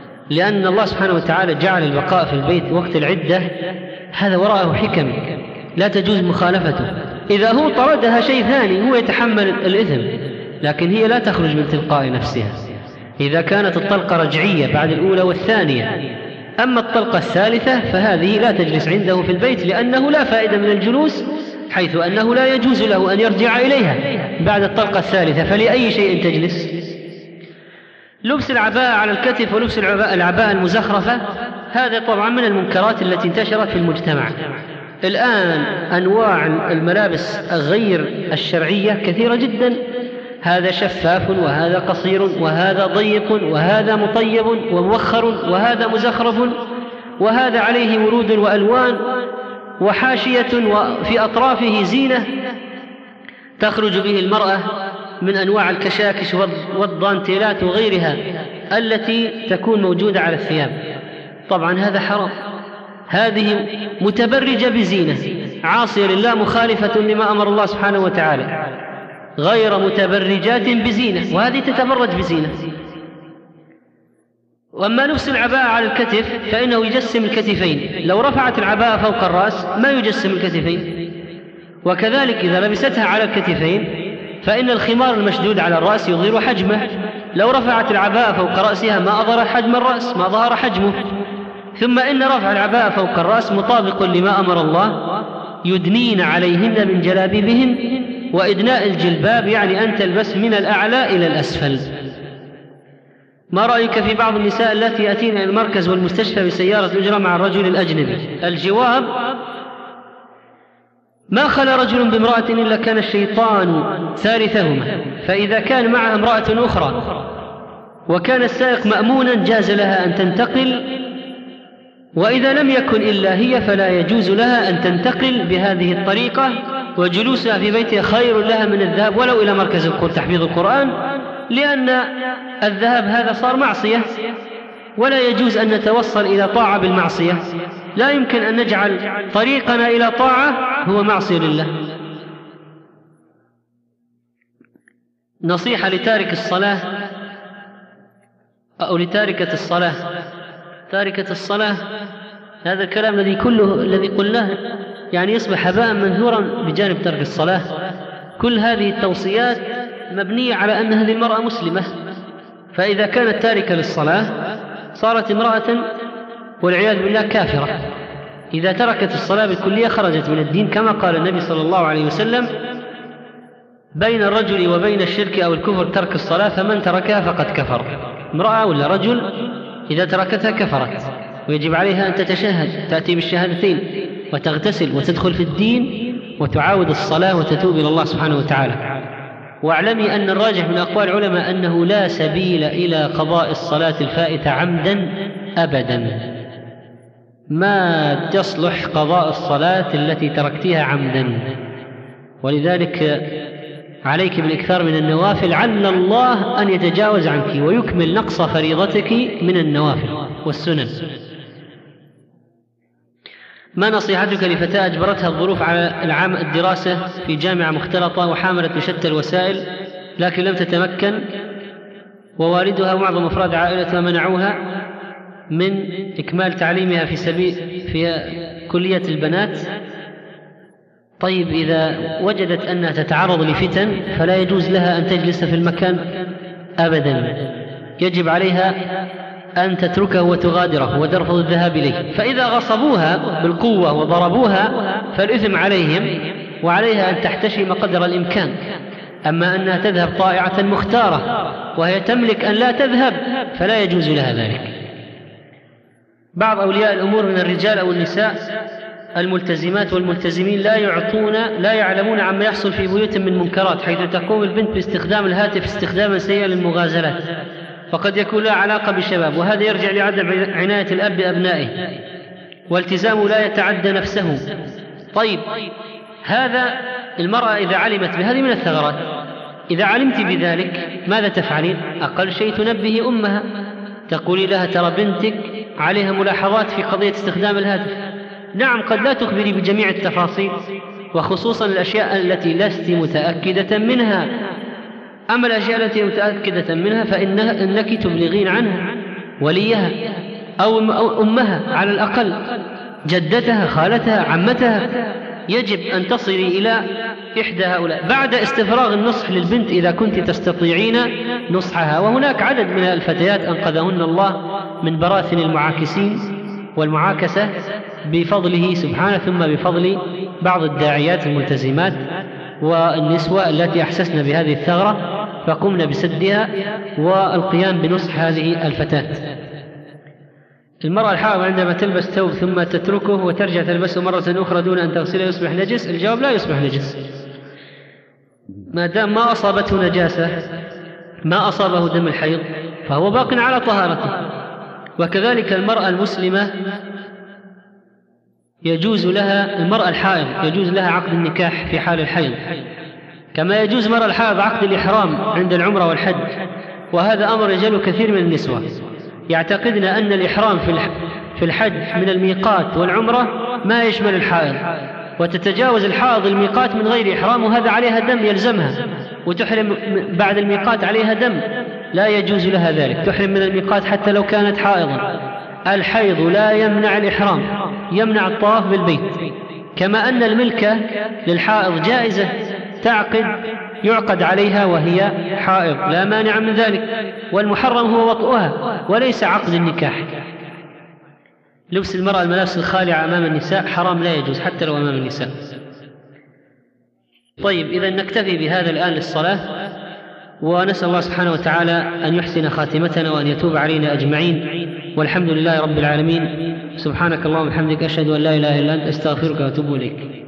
لأن الله سبحانه وتعالى جعل البقاء في البيت وقت العدة هذا وراءه حكم، لا تجوز مخالفته. إذا هو طردها شيء ثاني هو يتحمل الإثم، لكن هي لا تخرج من تلقاء نفسها إذا كانت الطلقة رجعية بعد الأولى والثانية. أما الطلقة الثالثة فهذه لا تجلس عنده في البيت، لأنه لا فائدة من الجلوس، حيث أنه لا يجوز له أن يرجع إليها بعد الطلقة الثالثة، فلأي شيء تجلس؟ لبس العباءة على الكتف ولبس العباءة المزخرفة، هذا طبعا من المنكرات التي انتشرت في المجتمع. الآن أنواع الملابس غير الشرعية كثيرة جدا، هذا شفاف وهذا قصير وهذا ضيق وهذا مطيب وموخر وهذا مزخرف وهذا عليه ورود وألوان وحاشية وفي أطرافه زينة تخرج به المرأة من أنواع الكشاكش والضانتيلات وغيرها التي تكون موجودة على الثياب. طبعا هذا حرام. هذه متبرجة بزينة، عاصية لله، مخالفة لما أمر الله سبحانه وتعالى، غير متبرجات بزينة، وهذه تتبرج بزينة. وأما لبس العباءة على الكتف فإنه يجسم الكتفين، لو رفعت العباءة فوق الرأس ما يجسم الكتفين، وكذلك إذا لبستها على الكتفين فإن الخمار المشدود على الرأس يظهر حجمه، لو رفعت العباءة فوق رأسها ما أظهر حجم الرأس، ما ظهر حجمه. ثم إن رفع العباءة فوق الرأس مطابق لما أمر الله، يدنين عليهن من جلابيبهن، وإدناء الجلباب يعني أن تلبس من الأعلى إلى الأسفل. ما رأيك في بعض النساء التي يأتين إلى المركز والمستشفى بسيارة أجرة مع الرجل الأجنبي؟ الجواب: ما خلا رجل بامرأة إلا كان الشيطان ثالثهما، فإذا كان معها امرأة أخرى وكان السائق مأمونا جاز لها أن تنتقل، وإذا لم يكن إلا هي فلا يجوز لها أن تنتقل بهذه الطريقة، وجلوسها في بيتها خير لها من الذهاب ولو إلى مركز تحفيظ القرآن، لأن الذهاب هذا صار معصية، ولا يجوز أن نتوصل إلى طاعة بالمعصية. لا يمكن أن نجعل طريقنا إلى طاعة هو معصية لله. نصيحة لتارك الصلاة أو لتاركة الصلاة. تاركة الصلاة، هذا الكلام الذي قلناه يعني يصبح هباء منثورا بجانب ترك الصلاة. كل هذه التوصيات مبنية على أن هذه المرأة مسلمة، فإذا كانت تاركة للصلاة صارت امرأة والعياذ بالله كافرة. إذا تركت الصلاة بالكلية خرجت من الدين، كما قال النبي صلى الله عليه وسلم: بين الرجل وبين الشرك أو الكفر ترك الصلاة، فمن تركها فقد كفر. امرأة ولا رجل إذا تركتها كفرت، ويجب عليها أن تتشهد، تأتي بالشهادتين وتغتسل وتدخل في الدين وتعاود الصلاة وتتوب إلى الله سبحانه وتعالى. واعلمي أن الراجح من أقوال العلماء أنه لا سبيل إلى قضاء الصلاة الفائتة عمدا أبدا، ما تصلح قضاء الصلاة التي تركتها عمدا. ولذلك عليك بالإكثار من النوافل، لعل الله أن يتجاوز عنك ويكمل نقص فريضتك من النوافل والسنن. ما نصيحتك لفتاة أجبرتها الظروف على العام الدراسة في جامعة مختلطة وحاملت بشتى الوسائل لكن لم تتمكن، ووالدها ومعظم أفراد عائلتها منعوها من إكمال تعليمها في كلية البنات؟ طيب، إذا وجدت أنها تتعرض لفتن فلا يجوز لها أن تجلس في المكان أبدا، يجب عليها أن تتركه وتغادره وترفض الذهاب إليه. فإذا غصبوها بالقوة وضربوها فالإثم عليهم، وعليها أن تحتشم قدر الإمكان. أما أنها تذهب طائعة مختارة وهي تملك أن لا تذهب فلا يجوز لها ذلك. بعض أولياء الأمور من الرجال أو النساء الملتزمات والملتزمين لا يعلمون عما يحصل في بيوت من منكرات، حيث تقوم البنت باستخدام الهاتف استخداما سيئا للمغازلات، فقد يكون لها علاقة بالشباب، وهذا يرجع لعدم عناية الأب بأبنائه والتزامه لا يتعدى نفسه. طيب، هذا المرأة إذا علمت بهذه من الثغرات، إذا علمت بذلك ماذا تفعلين؟ أقل شيء تنبهي أمها، تقولي لها: ترى بنتك عليها ملاحظات في قضية استخدام الهاتف. نعم، قد لا تخبري بجميع التفاصيل، وخصوصا الأشياء التي لست متأكدة منها. أما الأشياء التي متأكدة منها فإنك تبلغين عنها وليها أو أمها، على الأقل جدتها، خالتها، عمتها، يجب أن تصلي إلى إحدى هؤلاء بعد استفراغ النصح للبنت إذا كنت تستطيعين نصحها. وهناك عدد من الفتيات أنقذهن الله من براثن المعاكسين والمعاكسة بفضله سبحانه، ثم بفضل بعض الداعيات الملتزمات والنسوة التي أحسسن بهذه الثغرة فقمنا بسدها والقيام بنصح هذه الفتاة. المرأة الحائض عندما تلبس ثوب ثم تتركه وترجع تلبسه مرة أخرى دون أن تغسله يصبح نجس؟ الجواب لا يصبح نجس ما دام ما أصابته نجاسة، ما أصابه دم الحيض، فهو باق على طهارته. وكذلك المرأة المسلمة يجوز لها، المرأة الحائض يجوز لها عقد النكاح في حال الحيض، كما يجوز المرأة الحائض عقد الإحرام عند العمرة والحج. وهذا أمر يجهله كثير من النسوة، يعتقدن أن الإحرام في الحج من الميقات والعمرة ما يشمل الحائض، وتتجاوز الحائض الميقات من غير إحرام، وهذا عليها دم يلزمها، وتحرم بعد الميقات عليها دم، لا يجوز لها ذلك، تحرم من الميقات حتى لو كانت حائضا. الحيض لا يمنع الإحرام، يمنع الطواف بالبيت. كما أن الملكة للحائض جائزة، يعقد عليها وهي حائض، لا مانع من ذلك. والمحرم هو وطئها وليس عقد النكاح. لبس المرأة الملابس الخالعة أمام النساء حرام، لا يجوز حتى لو أمام النساء. طيب، إذا نكتفي بهذا الآن للصلاة، ونسأل الله سبحانه وتعالى أن يحسن خاتمتنا وأن يتوب علينا أجمعين، والحمد لله رب العالمين. سبحانك اللهم وبحمدك، أشهد أن لا إله إلا أنت، أستغفرك وأتوب إليك.